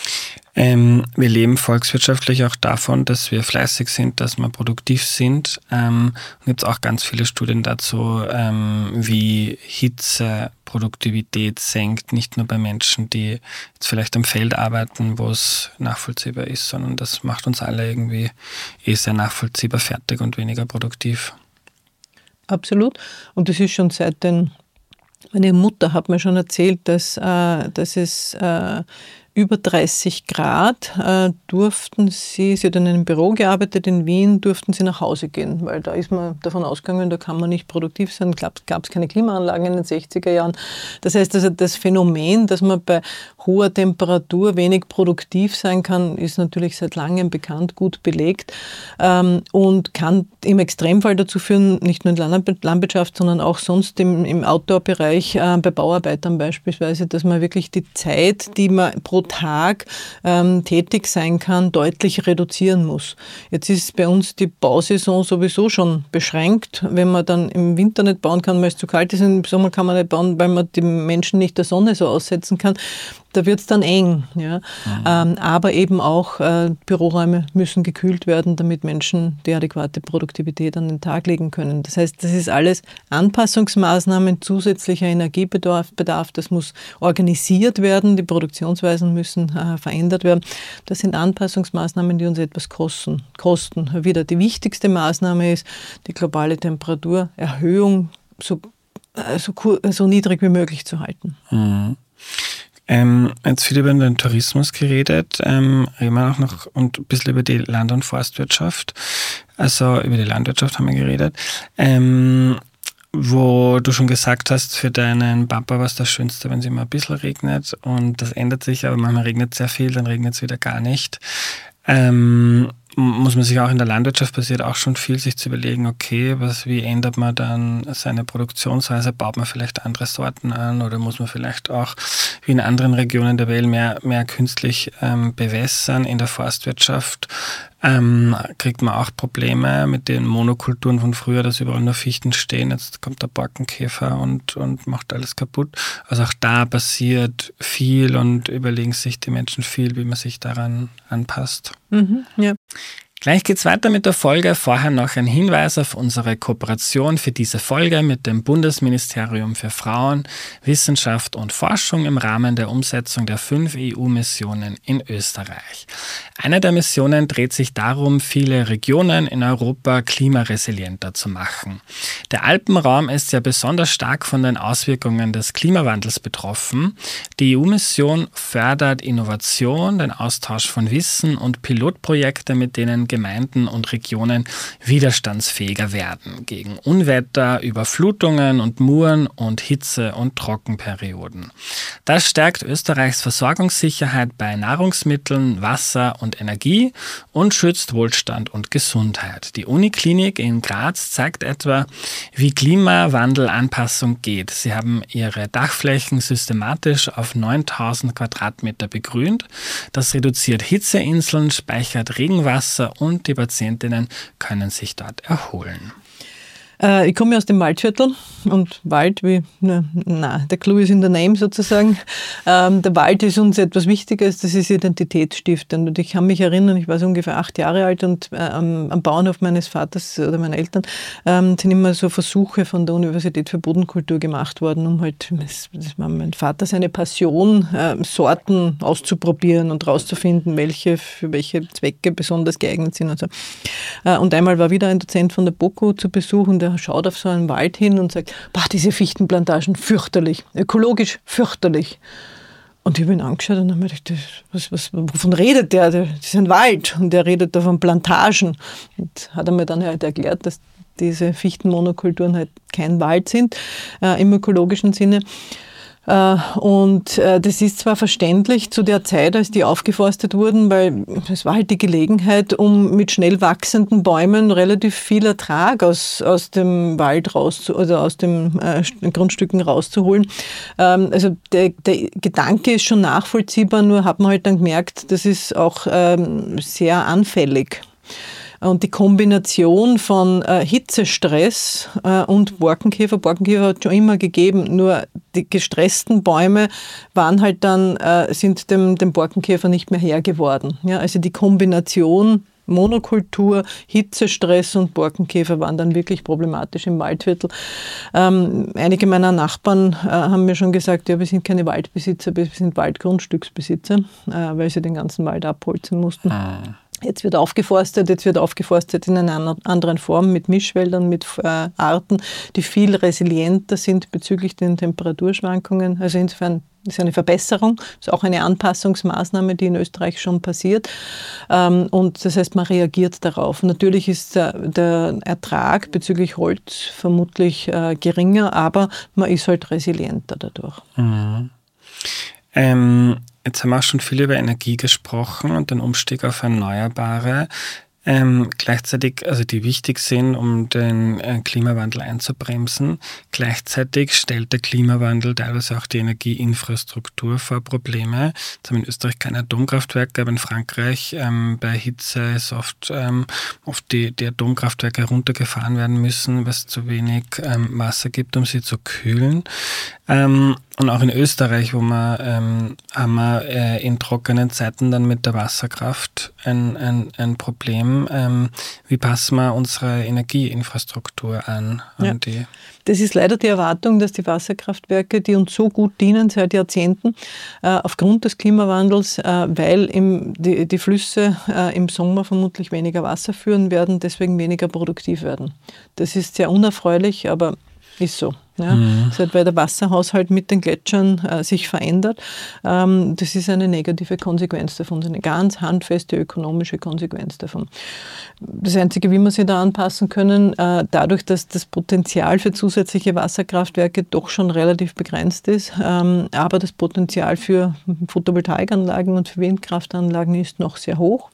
Wir leben volkswirtschaftlich auch davon, dass wir fleißig sind, dass wir produktiv sind. Gibt es auch ganz viele Studien dazu, wie Hitze Produktivität senkt, nicht nur bei Menschen, die jetzt vielleicht am Feld arbeiten, wo es nachvollziehbar ist, sondern das macht uns alle irgendwie sehr nachvollziehbar fertig und weniger produktiv. Absolut. Und das ist schon meine Mutter hat mir schon erzählt, dass es über 30 Grad durften sie hat in einem Büro gearbeitet in Wien, durften sie nach Hause gehen, weil da ist man davon ausgegangen, da kann man nicht produktiv sein, gab es keine Klimaanlagen in den 60er Jahren. Das heißt, also das Phänomen, dass man bei hoher Temperatur wenig produktiv sein kann, ist natürlich seit langem bekannt, gut belegt und kann im Extremfall dazu führen, nicht nur in der Landwirtschaft, sondern auch sonst im Outdoor-Bereich, bei Bauarbeitern beispielsweise, dass man wirklich die Zeit, die man pro Tag tätig sein kann, deutlich reduzieren muss. Jetzt ist bei uns die Bausaison sowieso schon beschränkt. Wenn man dann im Winter nicht bauen kann, weil es zu kalt ist, im Sommer kann man nicht bauen, weil man die Menschen nicht der Sonne so aussetzen kann. Da wird es dann eng. Ja. Aber eben auch Büroräume müssen gekühlt werden, damit Menschen die adäquate Produktivität an den Tag legen können. Das heißt, das ist alles Anpassungsmaßnahmen, zusätzlicher Energiebedarf. Das muss organisiert werden, die Produktionsweisen müssen verändert werden. Das sind Anpassungsmaßnahmen, die uns etwas kosten. Wieder die wichtigste Maßnahme ist die globale Temperaturerhöhung so niedrig wie möglich zu halten. Jetzt viel über den Tourismus geredet, reden wir auch noch und ein bisschen über die Land- und Forstwirtschaft. Also über die Landwirtschaft haben wir geredet. Wo du schon gesagt hast, für deinen Papa war es das Schönste, wenn es immer ein bisschen regnet und das ändert sich, aber manchmal regnet es sehr viel, dann regnet es wieder gar nicht. Muss man sich auch in der Landwirtschaft passiert auch schon viel, sich zu überlegen, okay, wie ändert man dann seine Produktionsweise, baut man vielleicht andere Sorten an oder muss man vielleicht auch wie in anderen Regionen der Welt mehr künstlich bewässern. In der Forstwirtschaft kriegt man auch Probleme mit den Monokulturen von früher, dass überall nur Fichten stehen. Jetzt kommt der Borkenkäfer und macht alles kaputt. Also auch da passiert viel und überlegen sich die Menschen viel, wie man sich daran anpasst. Ja. Gleich geht's weiter mit der Folge. Vorher noch ein Hinweis auf unsere Kooperation für diese Folge mit dem Bundesministerium für Frauen, Wissenschaft und Forschung im Rahmen der Umsetzung der 5 EU-Missionen in Österreich. Eine der Missionen dreht sich darum, viele Regionen in Europa klimaresilienter zu machen. Der Alpenraum ist ja besonders stark von den Auswirkungen des Klimawandels betroffen. Die EU-Mission fördert Innovation, den Austausch von Wissen und Pilotprojekte, mit denen Gemeinden und Regionen widerstandsfähiger werden gegen Unwetter, Überflutungen und Muren und Hitze- und Trockenperioden. Das stärkt Österreichs Versorgungssicherheit bei Nahrungsmitteln, Wasser und Energie und schützt Wohlstand und Gesundheit. Die Uniklinik in Graz zeigt etwa, wie Klimawandelanpassung geht. Sie haben ihre Dachflächen systematisch auf 9000 Quadratmeter begrünt. Das reduziert Hitzeinseln, speichert Regenwasser und die Patientinnen können sich dort erholen. Ich komme aus dem Waldviertel und Wald, der Clou ist in der Name sozusagen. Der Wald ist uns etwas Wichtiges, das ist identitätsstiftend. Und ich kann mich erinnern, ich war so ungefähr 8 Jahre alt und am Bauernhof meines Vaters oder meiner Eltern sind immer so Versuche von der Universität für Bodenkultur gemacht worden, um halt, das war mein Vater seine Passion, Sorten auszuprobieren und rauszufinden, welche für welche Zwecke besonders geeignet sind und so. Und einmal war wieder ein Dozent von der BOKU zu Besuch und der schaut auf so einen Wald hin und sagt, diese Fichtenplantagen, fürchterlich, ökologisch fürchterlich. Und ich habe ihn angeschaut und habe mir gedacht, wovon redet der? Das ist ein Wald und der redet da von Plantagen. Und hat er mir dann halt erklärt, dass diese Fichtenmonokulturen halt kein Wald sind im ökologischen Sinne. Und das ist zwar verständlich zu der Zeit, als die aufgeforstet wurden, weil es war halt die Gelegenheit, um mit schnell wachsenden Bäumen relativ viel Ertrag aus dem Wald aus den Grundstücken rauszuholen. Also der Gedanke ist schon nachvollziehbar, nur hat man halt dann gemerkt, das ist auch sehr anfällig. Und die Kombination von Hitzestress und Borkenkäfer hat es schon immer gegeben, nur die gestressten Bäume waren halt dann, sind dem Borkenkäfer nicht mehr Herr geworden. Ja, also die Kombination Monokultur, Hitzestress und Borkenkäfer waren dann wirklich problematisch im Waldviertel. Einige meiner Nachbarn haben mir schon gesagt, ja, wir sind keine Waldbesitzer, wir sind Waldgrundstücksbesitzer, weil sie den ganzen Wald abholzen mussten. Jetzt wird aufgeforstet in einer anderen Form mit Mischwäldern, mit Arten, die viel resilienter sind bezüglich den Temperaturschwankungen. Also insofern ist eine Verbesserung, ist auch eine Anpassungsmaßnahme, die in Österreich schon passiert. Und das heißt, man reagiert darauf. Natürlich ist der Ertrag bezüglich Holz vermutlich geringer, aber man ist halt resilienter dadurch. Mhm. Jetzt haben wir auch schon viel über Energie gesprochen und den Umstieg auf Erneuerbare. Gleichzeitig, also die wichtig sind, um den Klimawandel einzubremsen. Gleichzeitig stellt der Klimawandel teilweise auch die Energieinfrastruktur vor Probleme. Jetzt haben wir in Österreich keine Atomkraftwerke, aber in Frankreich bei Hitze ist oft die Atomkraftwerke heruntergefahren werden müssen, weil es zu wenig Wasser gibt, um sie zu kühlen. Und auch in Österreich, haben wir in trockenen Zeiten dann mit der Wasserkraft ein Problem. Wie passen wir unsere Energieinfrastruktur an die? Das ist leider die Erwartung, dass die Wasserkraftwerke, die uns so gut dienen seit Jahrzehnten, aufgrund des Klimawandels, weil die Flüsse im Sommer vermutlich weniger Wasser führen werden, deswegen weniger produktiv werden. Das ist sehr unerfreulich, aber ist so. Ja, weil der Wasserhaushalt mit den Gletschern sich verändert. Das ist eine negative Konsequenz davon, eine ganz handfeste ökonomische Konsequenz davon. Das Einzige, wie wir sie da anpassen können, dadurch, dass das Potenzial für zusätzliche Wasserkraftwerke doch schon relativ begrenzt ist, aber das Potenzial für Photovoltaikanlagen und für Windkraftanlagen ist noch sehr hoch.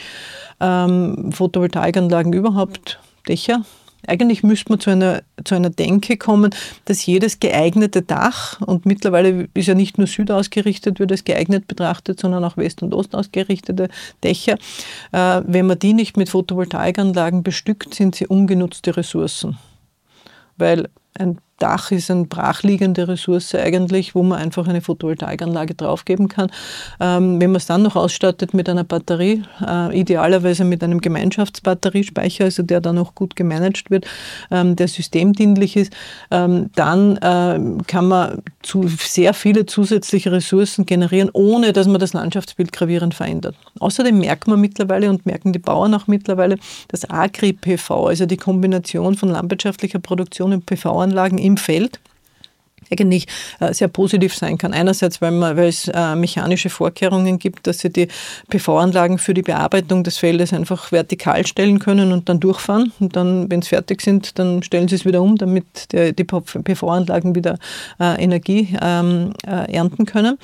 Photovoltaikanlagen überhaupt, Dächer. Eigentlich müsste man zu einer Denke kommen, dass jedes geeignete Dach, und mittlerweile ist ja nicht nur Süd ausgerichtet, wird es geeignet betrachtet, sondern auch West- und Ost ausgerichtete Dächer, wenn man die nicht mit Photovoltaikanlagen bestückt, sind sie ungenutzte Ressourcen. Weil ein Dach ist eine brachliegende Ressource eigentlich, wo man einfach eine Photovoltaikanlage draufgeben kann. Wenn man es dann noch ausstattet mit einer Batterie, idealerweise mit einem Gemeinschaftsbatteriespeicher, also der dann auch gut gemanagt wird, der systemdienlich ist, dann kann man sehr viele zusätzliche Ressourcen generieren, ohne dass man das Landschaftsbild gravierend verändert. Außerdem merkt man mittlerweile und merken die Bauern auch mittlerweile, dass Agri-PV, also die Kombination von landwirtschaftlicher Produktion und PV-Anlagen im Feld, eigentlich sehr positiv sein kann. Einerseits, weil es mechanische Vorkehrungen gibt, dass sie die PV-Anlagen für die Bearbeitung des Feldes einfach vertikal stellen können und dann durchfahren. Und dann, wenn sie fertig sind, dann stellen sie es wieder um, damit die PV-Anlagen wieder Energie ernten können.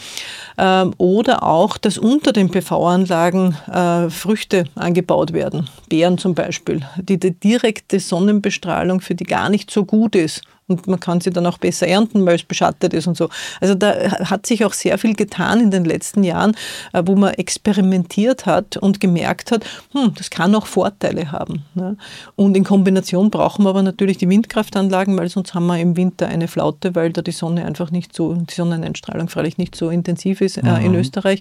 Oder auch, dass unter den PV-Anlagen Früchte angebaut werden. Beeren zum Beispiel, die direkte Sonnenbestrahlung für die gar nicht so gut ist. Und man kann sie dann auch besser ernten, weil es beschattet ist und so. Also da hat sich auch sehr viel getan in den letzten Jahren, wo man experimentiert hat und gemerkt hat, das kann auch Vorteile haben. Und in Kombination brauchen wir aber natürlich die Windkraftanlagen, weil sonst haben wir im Winter eine Flaute, weil da die Sonne einfach nicht so, die Sonneneinstrahlung freilich nicht so intensiv ist in Österreich.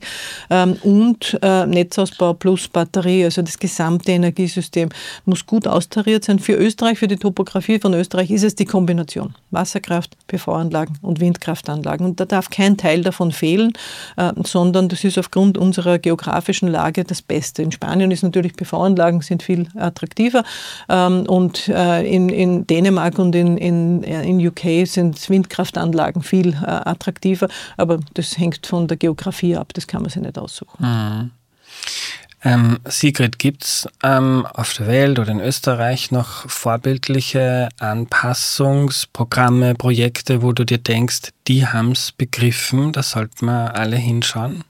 Und Netzausbau plus Batterie, also das gesamte Energiesystem muss gut austariert sein. Für Österreich, für die Topografie von Österreich ist es die Kombination. Wasserkraft, PV-Anlagen und Windkraftanlagen. Und da darf kein Teil davon fehlen, sondern das ist aufgrund unserer geografischen Lage das Beste. In Spanien ist natürlich PV-Anlagen sind viel attraktiver und in Dänemark und in UK sind Windkraftanlagen viel attraktiver, aber das hängt von der Geografie ab, das kann man sich nicht aussuchen. Sigrid, gibt es auf der Welt oder in Österreich noch vorbildliche Anpassungsprogramme, Projekte, wo du dir denkst, die haben es begriffen, da sollten wir alle hinschauen?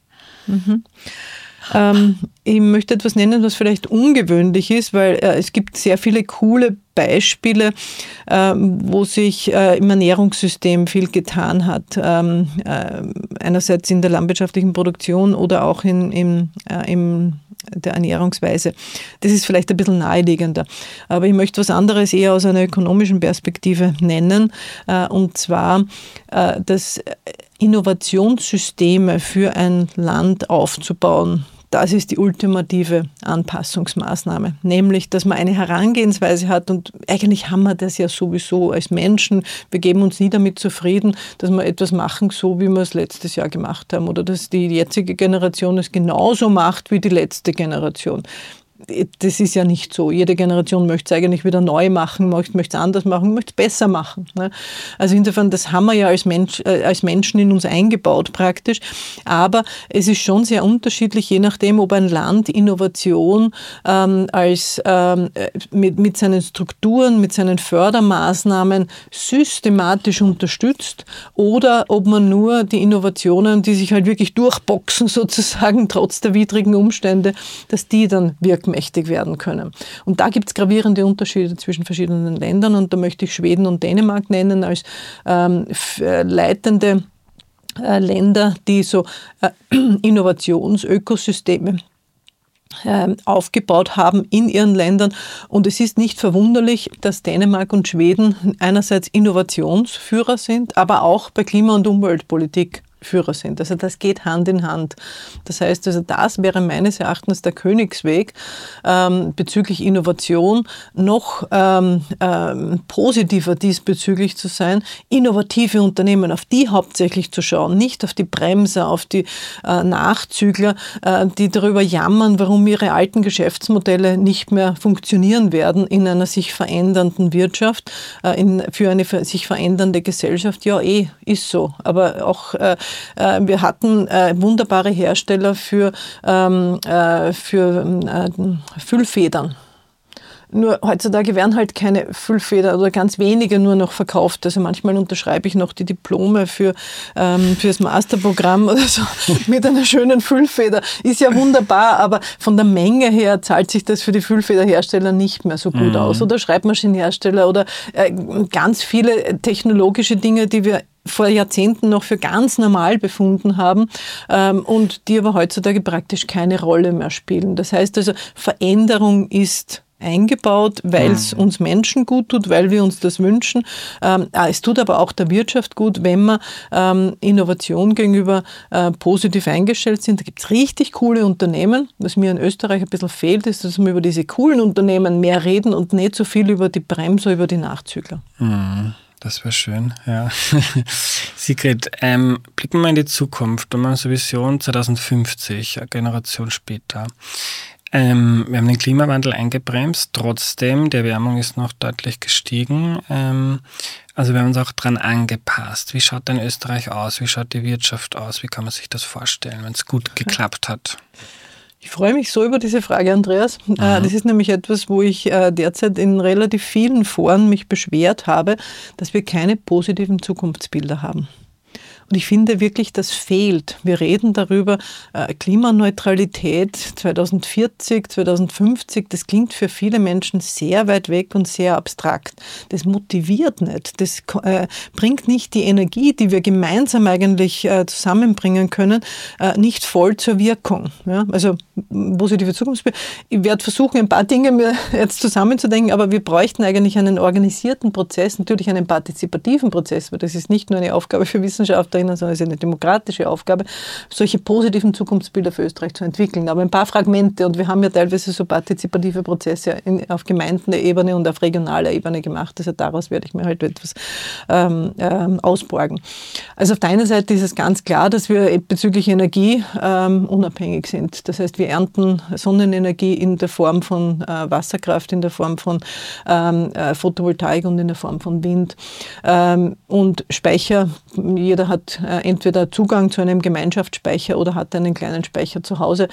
Ich möchte etwas nennen, was vielleicht ungewöhnlich ist, weil es gibt sehr viele coole Beispiele, wo sich im Ernährungssystem viel getan hat. Einerseits in der landwirtschaftlichen Produktion oder auch in der Ernährungsweise. Das ist vielleicht ein bisschen naheliegender. Aber ich möchte was anderes eher aus einer ökonomischen Perspektive nennen, und zwar, dass Innovationssysteme für ein Land aufzubauen. Das ist die ultimative Anpassungsmaßnahme, nämlich, dass man eine Herangehensweise hat und eigentlich haben wir das ja sowieso als Menschen. Wir geben uns nie damit zufrieden, dass wir etwas machen, so wie wir es letztes Jahr gemacht haben oder dass die jetzige Generation es genauso macht wie die letzte Generation. Das ist ja nicht so. Jede Generation möchte es eigentlich wieder neu machen, möchte es anders machen, möchte es besser machen. Also insofern, das haben wir ja als Menschen in uns eingebaut praktisch. Aber es ist schon sehr unterschiedlich, je nachdem, ob ein Land Innovation mit seinen Strukturen, mit seinen Fördermaßnahmen systematisch unterstützt oder ob man nur die Innovationen, die sich halt wirklich durchboxen sozusagen, trotz der widrigen Umstände, dass die dann wirken mächtig werden können. Und da gibt es gravierende Unterschiede zwischen verschiedenen Ländern und da möchte ich Schweden und Dänemark nennen als leitende Länder, die so Innovationsökosysteme aufgebaut haben in ihren Ländern. Und es ist nicht verwunderlich, dass Dänemark und Schweden einerseits Innovationsführer sind, aber auch bei Klima- und Umweltpolitik Führer sind. Also das geht Hand in Hand. Das heißt, also das wäre meines Erachtens der Königsweg bezüglich Innovation, noch positiver diesbezüglich zu sein, innovative Unternehmen, auf die hauptsächlich zu schauen, nicht auf die Bremser, auf die Nachzügler, die darüber jammern, warum ihre alten Geschäftsmodelle nicht mehr funktionieren werden in einer sich verändernden Wirtschaft, für eine sich verändernde Gesellschaft. Ja, ist so. Aber auch wir hatten wunderbare Hersteller für Füllfedern. Nur heutzutage werden halt keine Füllfeder oder ganz wenige nur noch verkauft. Also manchmal unterschreibe ich noch die Diplome für das Masterprogramm oder so mit einer schönen Füllfeder. Ist ja wunderbar, aber von der Menge her zahlt sich das für die Füllfederhersteller nicht mehr so gut aus. Oder Schreibmaschinenhersteller oder ganz viele technologische Dinge, die wir vor Jahrzehnten noch für ganz normal befunden haben und die aber heutzutage praktisch keine Rolle mehr spielen. Das heißt also, Veränderung ist eingebaut, weil es uns Menschen gut tut, weil wir uns das wünschen. Es tut aber auch der Wirtschaft gut, wenn wir Innovation gegenüber positiv eingestellt sind. Da gibt es richtig coole Unternehmen. Was mir in Österreich ein bisschen fehlt, ist, dass wir über diese coolen Unternehmen mehr reden und nicht so viel über die Bremser, über die Nachzügler. Das wäre schön, ja. Sigrid, blicken wir in die Zukunft. Wir haben so Vision 2050, eine Generation später. Wir haben den Klimawandel eingebremst, trotzdem, die Erwärmung ist noch deutlich gestiegen. Also wir haben uns auch dran angepasst. Wie schaut denn Österreich aus? Wie schaut die Wirtschaft aus? Wie kann man sich das vorstellen, wenn es gut geklappt hat? Ich freue mich so über diese Frage, Andreas. Das ist nämlich etwas, wo ich derzeit in relativ vielen Foren mich beschwert habe, dass wir keine positiven Zukunftsbilder haben. Und ich finde wirklich, das fehlt. Wir reden darüber, Klimaneutralität 2040, 2050, das klingt für viele Menschen sehr weit weg und sehr abstrakt. Das motiviert nicht. Das bringt nicht die Energie, die wir gemeinsam eigentlich zusammenbringen können, nicht voll zur Wirkung. Ja? Also positive Zukunftsbilder. Ich werde versuchen, ein paar Dinge mir jetzt zusammenzudenken, aber wir bräuchten eigentlich einen organisierten Prozess, natürlich einen partizipativen Prozess, weil das ist nicht nur eine Aufgabe für Wissenschaftlerinnen, sondern es ist eine demokratische Aufgabe, solche positiven Zukunftsbilder für Österreich zu entwickeln. Aber ein paar Fragmente, und wir haben ja teilweise so partizipative Prozesse auf Gemeindenebene und auf regionaler Ebene gemacht, also daraus werde ich mir halt etwas ausborgen. Also auf der einen Seite ist es ganz klar, dass wir bezüglich Energie unabhängig sind. Das heißt, wir ernten Sonnenenergie in der Form von Wasserkraft, in der Form von Photovoltaik und in der Form von Wind. Und Speicher, jeder hat entweder Zugang zu einem Gemeinschaftsspeicher oder hat einen kleinen Speicher zu Hause.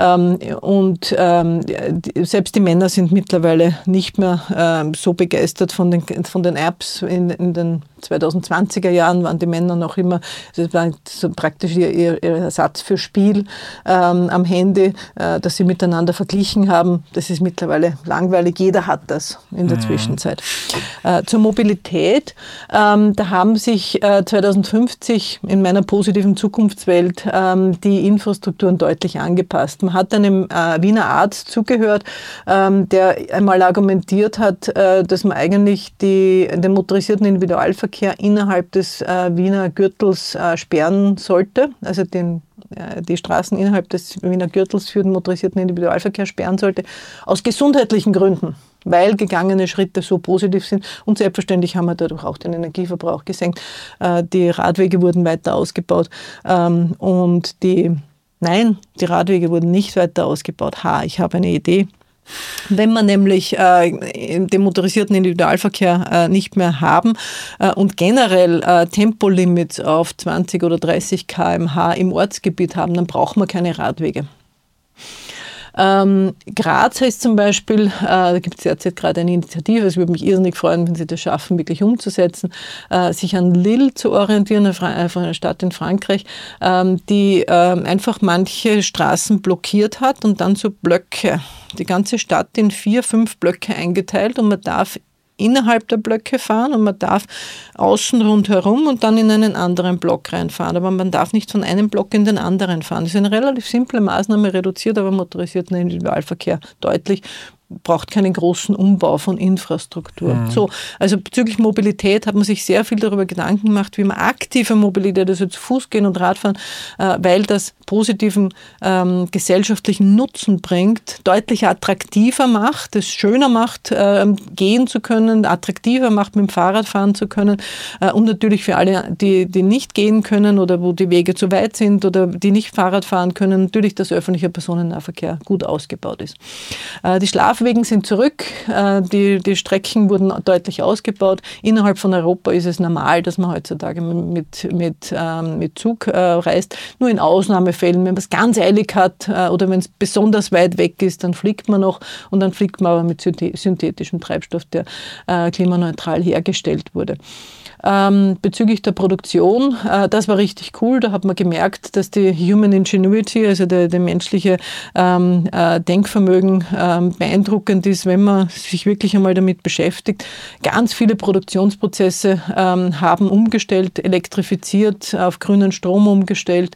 Und selbst die Männer sind mittlerweile nicht mehr so begeistert von den Apps. In den 2020er Jahren waren die Männer noch immer, das war so praktisch ihr Ersatz für Spiel am Handy, das sie miteinander verglichen haben. Das ist mittlerweile langweilig. Jeder hat das in der Zwischenzeit. Zur Mobilität, da haben sich 2050 in meiner positiven Zukunftswelt die Infrastrukturen deutlich angepasst. Man hat einem Wiener Arzt zugehört, der einmal argumentiert hat, dass man eigentlich den motorisierten Individualverkehr innerhalb des Wiener Gürtels sperren sollte, also die Straßen innerhalb des Wiener Gürtels für den motorisierten Individualverkehr sperren sollte, aus gesundheitlichen Gründen, weil gegangene Schritte so positiv sind. Und selbstverständlich haben wir dadurch auch den Energieverbrauch gesenkt. Die Radwege wurden weiter ausgebaut Nein, die Radwege wurden nicht weiter ausgebaut. Ich habe eine Idee. Wenn wir nämlich den motorisierten Individualverkehr nicht mehr haben und generell Tempolimits auf 20 oder 30 km/h im Ortsgebiet haben, dann brauchen wir keine Radwege. Graz heißt zum Beispiel, da gibt es derzeit gerade eine Initiative, es würde mich irrsinnig freuen, wenn Sie das schaffen, wirklich umzusetzen, sich an Lille zu orientieren, eine Stadt in Frankreich, die einfach manche Straßen blockiert hat und dann so Blöcke, die ganze Stadt in 4, 5 Blöcke eingeteilt, und man darf innerhalb der Blöcke fahren und man darf außen rundherum und dann in einen anderen Block reinfahren. Aber man darf nicht von einem Block in den anderen fahren. Das ist eine relativ simple Maßnahme, reduziert aber motorisierten Individualverkehr deutlich. Braucht keinen großen Umbau von Infrastruktur. So, also bezüglich Mobilität hat man sich sehr viel darüber Gedanken gemacht, wie man aktive Mobilität, also zu Fuß gehen und Radfahren, weil das positiven gesellschaftlichen Nutzen bringt, deutlich attraktiver macht, es schöner macht, gehen zu können, attraktiver macht, mit dem Fahrrad fahren zu können, und natürlich für alle, die nicht gehen können oder wo die Wege zu weit sind oder die nicht Fahrrad fahren können, natürlich, dass öffentlicher Personennahverkehr gut ausgebaut ist. Die Schlafwegen sind zurück, die Strecken wurden deutlich ausgebaut. Innerhalb von Europa ist es normal, dass man heutzutage mit Zug reist. Nur in Ausnahmefällen, wenn man es ganz eilig hat oder wenn es besonders weit weg ist, dann fliegt man noch, und dann fliegt man aber mit synthetischem Treibstoff, der klimaneutral hergestellt wurde. Bezüglich der Produktion, das war richtig cool. Da hat man gemerkt, dass die Human Ingenuity, also der menschliche Denkvermögen beeindruckend ist, wenn man sich wirklich einmal damit beschäftigt. Ganz viele Produktionsprozesse haben umgestellt, elektrifiziert, auf grünen Strom umgestellt,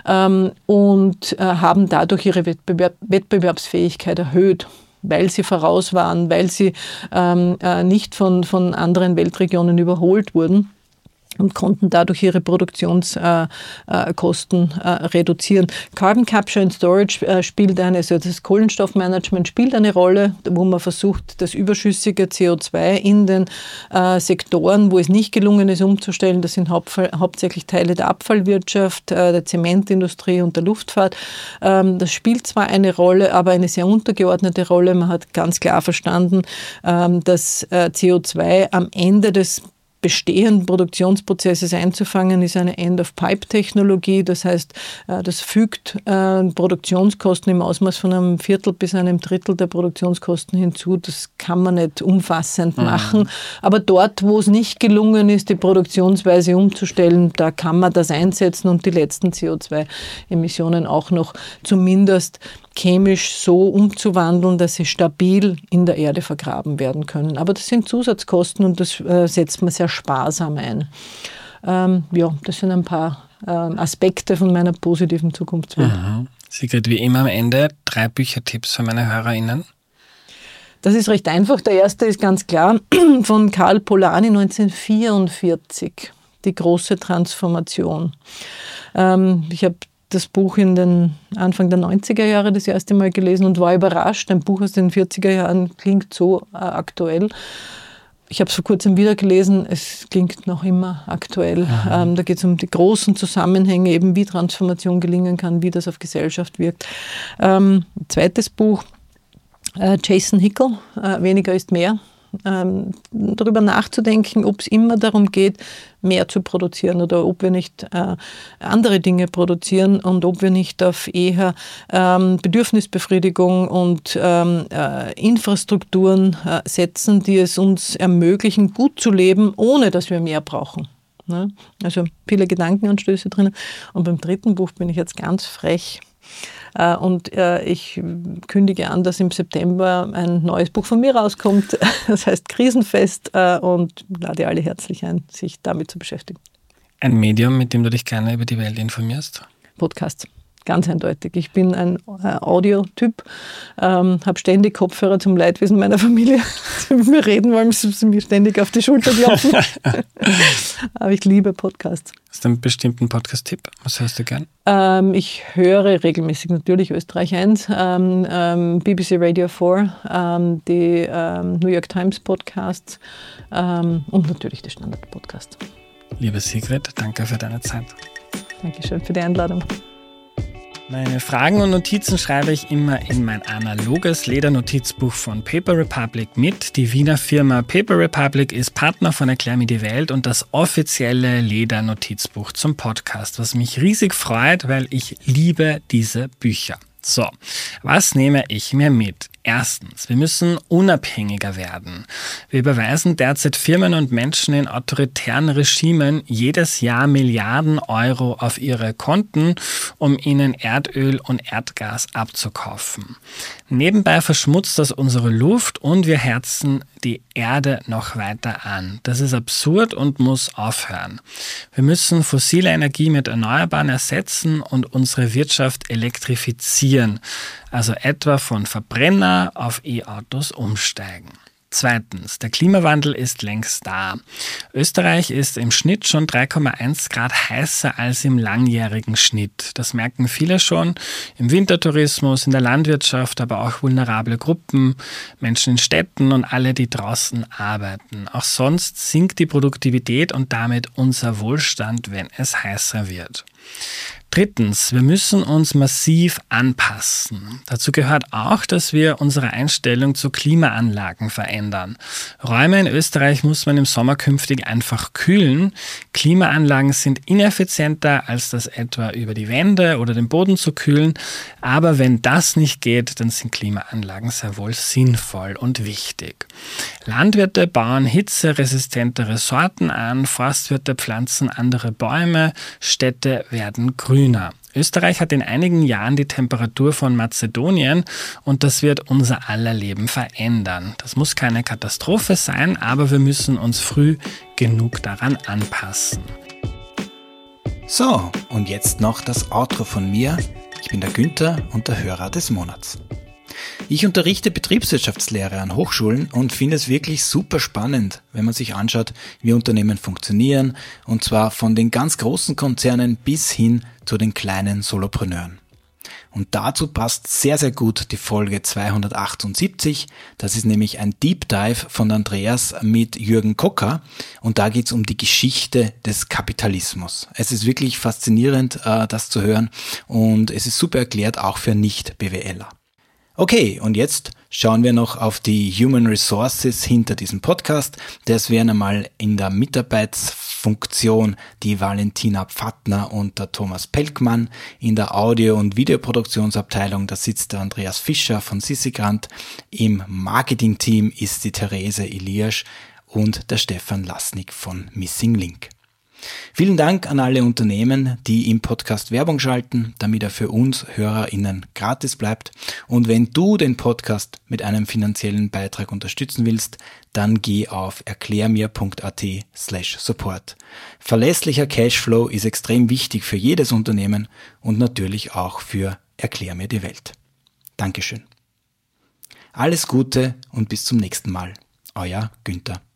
und haben dadurch ihre Wettbewerbsfähigkeit erhöht, weil sie voraus waren, weil sie nicht von anderen Weltregionen überholt wurden und konnten dadurch ihre Produktionskosten reduzieren. Carbon Capture and Storage spielt also das Kohlenstoffmanagement spielt eine Rolle, wo man versucht, das überschüssige CO2 in den Sektoren, wo es nicht gelungen ist, umzustellen, das sind hauptsächlich Teile der Abfallwirtschaft, der Zementindustrie und der Luftfahrt. Das spielt zwar eine Rolle, aber eine sehr untergeordnete Rolle. Man hat ganz klar verstanden, dass CO2 am Ende des bestehenden Produktionsprozesses einzufangen, ist eine End-of-Pipe-Technologie. Das heißt, das fügt Produktionskosten im Ausmaß von einem Viertel bis einem Drittel der Produktionskosten hinzu. Das kann man nicht umfassend machen. Aber dort, wo es nicht gelungen ist, die Produktionsweise umzustellen, da kann man das einsetzen und die letzten CO2-Emissionen auch noch zumindest chemisch so umzuwandeln, dass sie stabil in der Erde vergraben werden können. Aber das sind Zusatzkosten und das setzt man sehr sparsam ein. Das sind ein paar Aspekte von meiner positiven Zukunftswelt. Sigrid, wie immer am Ende 3 Büchertipps für meine HörerInnen. Das ist recht einfach. Der erste ist ganz klar von Karl Polanyi 1944, Die große Transformation. Ich habe das Buch in den Anfang der 90er Jahre das erste Mal gelesen und war überrascht. Ein Buch aus den 40er Jahren klingt so aktuell. Ich habe es vor kurzem wieder gelesen, es klingt noch immer aktuell. Da geht es um die großen Zusammenhänge, eben wie Transformation gelingen kann, wie das auf Gesellschaft wirkt. Zweites Buch, Jason Hickel, Weniger ist mehr. Darüber nachzudenken, ob es immer darum geht, mehr zu produzieren oder ob wir nicht andere Dinge produzieren und ob wir nicht auf eher Bedürfnisbefriedigung und Infrastrukturen setzen, die es uns ermöglichen, gut zu leben, ohne dass wir mehr brauchen. Ne? Also viele Gedankenanstöße drin. Und beim dritten Buch bin ich jetzt ganz frech. Und ich kündige an, dass im September ein neues Buch von mir rauskommt. Das heißt Krisenfest und lade alle herzlich ein, sich damit zu beschäftigen. Ein Medium, mit dem du dich gerne über die Welt informierst? Podcast. Ganz eindeutig. Ich bin ein Audiotyp, habe ständig Kopfhörer zum Leidwesen meiner Familie. Sie mit mir reden wollen, sie mir ständig auf die Schulter klopfen. Aber ich liebe Podcasts. Hast du einen bestimmten Podcast-Tipp? Was hörst du gern? Ich höre regelmäßig natürlich Österreich 1, BBC Radio 4, die New York Times Podcasts und natürlich die Standard Podcasts. Liebe Sigrid, danke für deine Zeit. Dankeschön für die Einladung. Meine Fragen und Notizen schreibe ich immer in mein analoges Ledernotizbuch von Paper Republic mit. Die Wiener Firma Paper Republic ist Partner von Erklär mir die Welt und das offizielle Ledernotizbuch zum Podcast, was mich riesig freut, weil ich liebe diese Bücher. So, was nehme ich mir mit? Erstens, wir müssen unabhängiger werden. Wir überweisen derzeit Firmen und Menschen in autoritären Regimen jedes Jahr Milliarden Euro auf ihre Konten, um ihnen Erdöl und Erdgas abzukaufen. Nebenbei verschmutzt das unsere Luft und wir heizen die Erde noch weiter an. Das ist absurd und muss aufhören. Wir müssen fossile Energie mit Erneuerbaren ersetzen und unsere Wirtschaft elektrifizieren, also etwa von Verbrenner auf E-Autos umsteigen. Zweitens, der Klimawandel ist längst da. Österreich ist im Schnitt schon 3,1 Grad heißer als im langjährigen Schnitt. Das merken viele schon im Wintertourismus, in der Landwirtschaft, aber auch vulnerable Gruppen, Menschen in Städten und alle, die draußen arbeiten. Auch sonst sinkt die Produktivität und damit unser Wohlstand, wenn es heißer wird. Drittens, wir müssen uns massiv anpassen. Dazu gehört auch, dass wir unsere Einstellung zu Klimaanlagen verändern. Räume in Österreich muss man im Sommer künftig einfach kühlen. Klimaanlagen sind ineffizienter, als das etwa über die Wände oder den Boden zu kühlen. Aber wenn das nicht geht, dann sind Klimaanlagen sehr wohl sinnvoll und wichtig. Landwirte bauen hitzeresistentere Sorten an, Forstwirte pflanzen andere Bäume, Städte werden grüner. Österreich hat in einigen Jahren die Temperatur von Mazedonien und das wird unser aller Leben verändern. Das muss keine Katastrophe sein, aber wir müssen uns früh genug daran anpassen. So, und jetzt noch das Outro von mir. Ich bin der Günther und der Hörer des Monats. Ich unterrichte Betriebswirtschaftslehre an Hochschulen und finde es wirklich super spannend, wenn man sich anschaut, wie Unternehmen funktionieren, und zwar von den ganz großen Konzernen bis hin zu den kleinen Solopreneuren. Und dazu passt sehr, sehr gut die Folge 278. Das ist nämlich ein Deep Dive von Andreas mit Jürgen Kocker und da geht es um die Geschichte des Kapitalismus. Es ist wirklich faszinierend, das zu hören und es ist super erklärt, auch für Nicht-BWLer. Okay, und jetzt schauen wir noch auf die Human Resources hinter diesem Podcast. Das wären einmal in der Mitarbeitsfunktion die Valentina Pfattner und der Thomas Pelkmann. In der Audio- und Videoproduktionsabteilung, da sitzt der Andreas Fischer von Sissi-Grant. Im Marketing-Team ist die Therese Eliasch und der Stefan Lasnik von Missing Link. Vielen Dank an alle Unternehmen, die im Podcast Werbung schalten, damit er für uns HörerInnen gratis bleibt. Und wenn du den Podcast mit einem finanziellen Beitrag unterstützen willst, dann geh auf erklärmir.at/support. Verlässlicher Cashflow ist extrem wichtig für jedes Unternehmen und natürlich auch für Erklär mir die Welt. Dankeschön. Alles Gute und bis zum nächsten Mal. Euer Günther.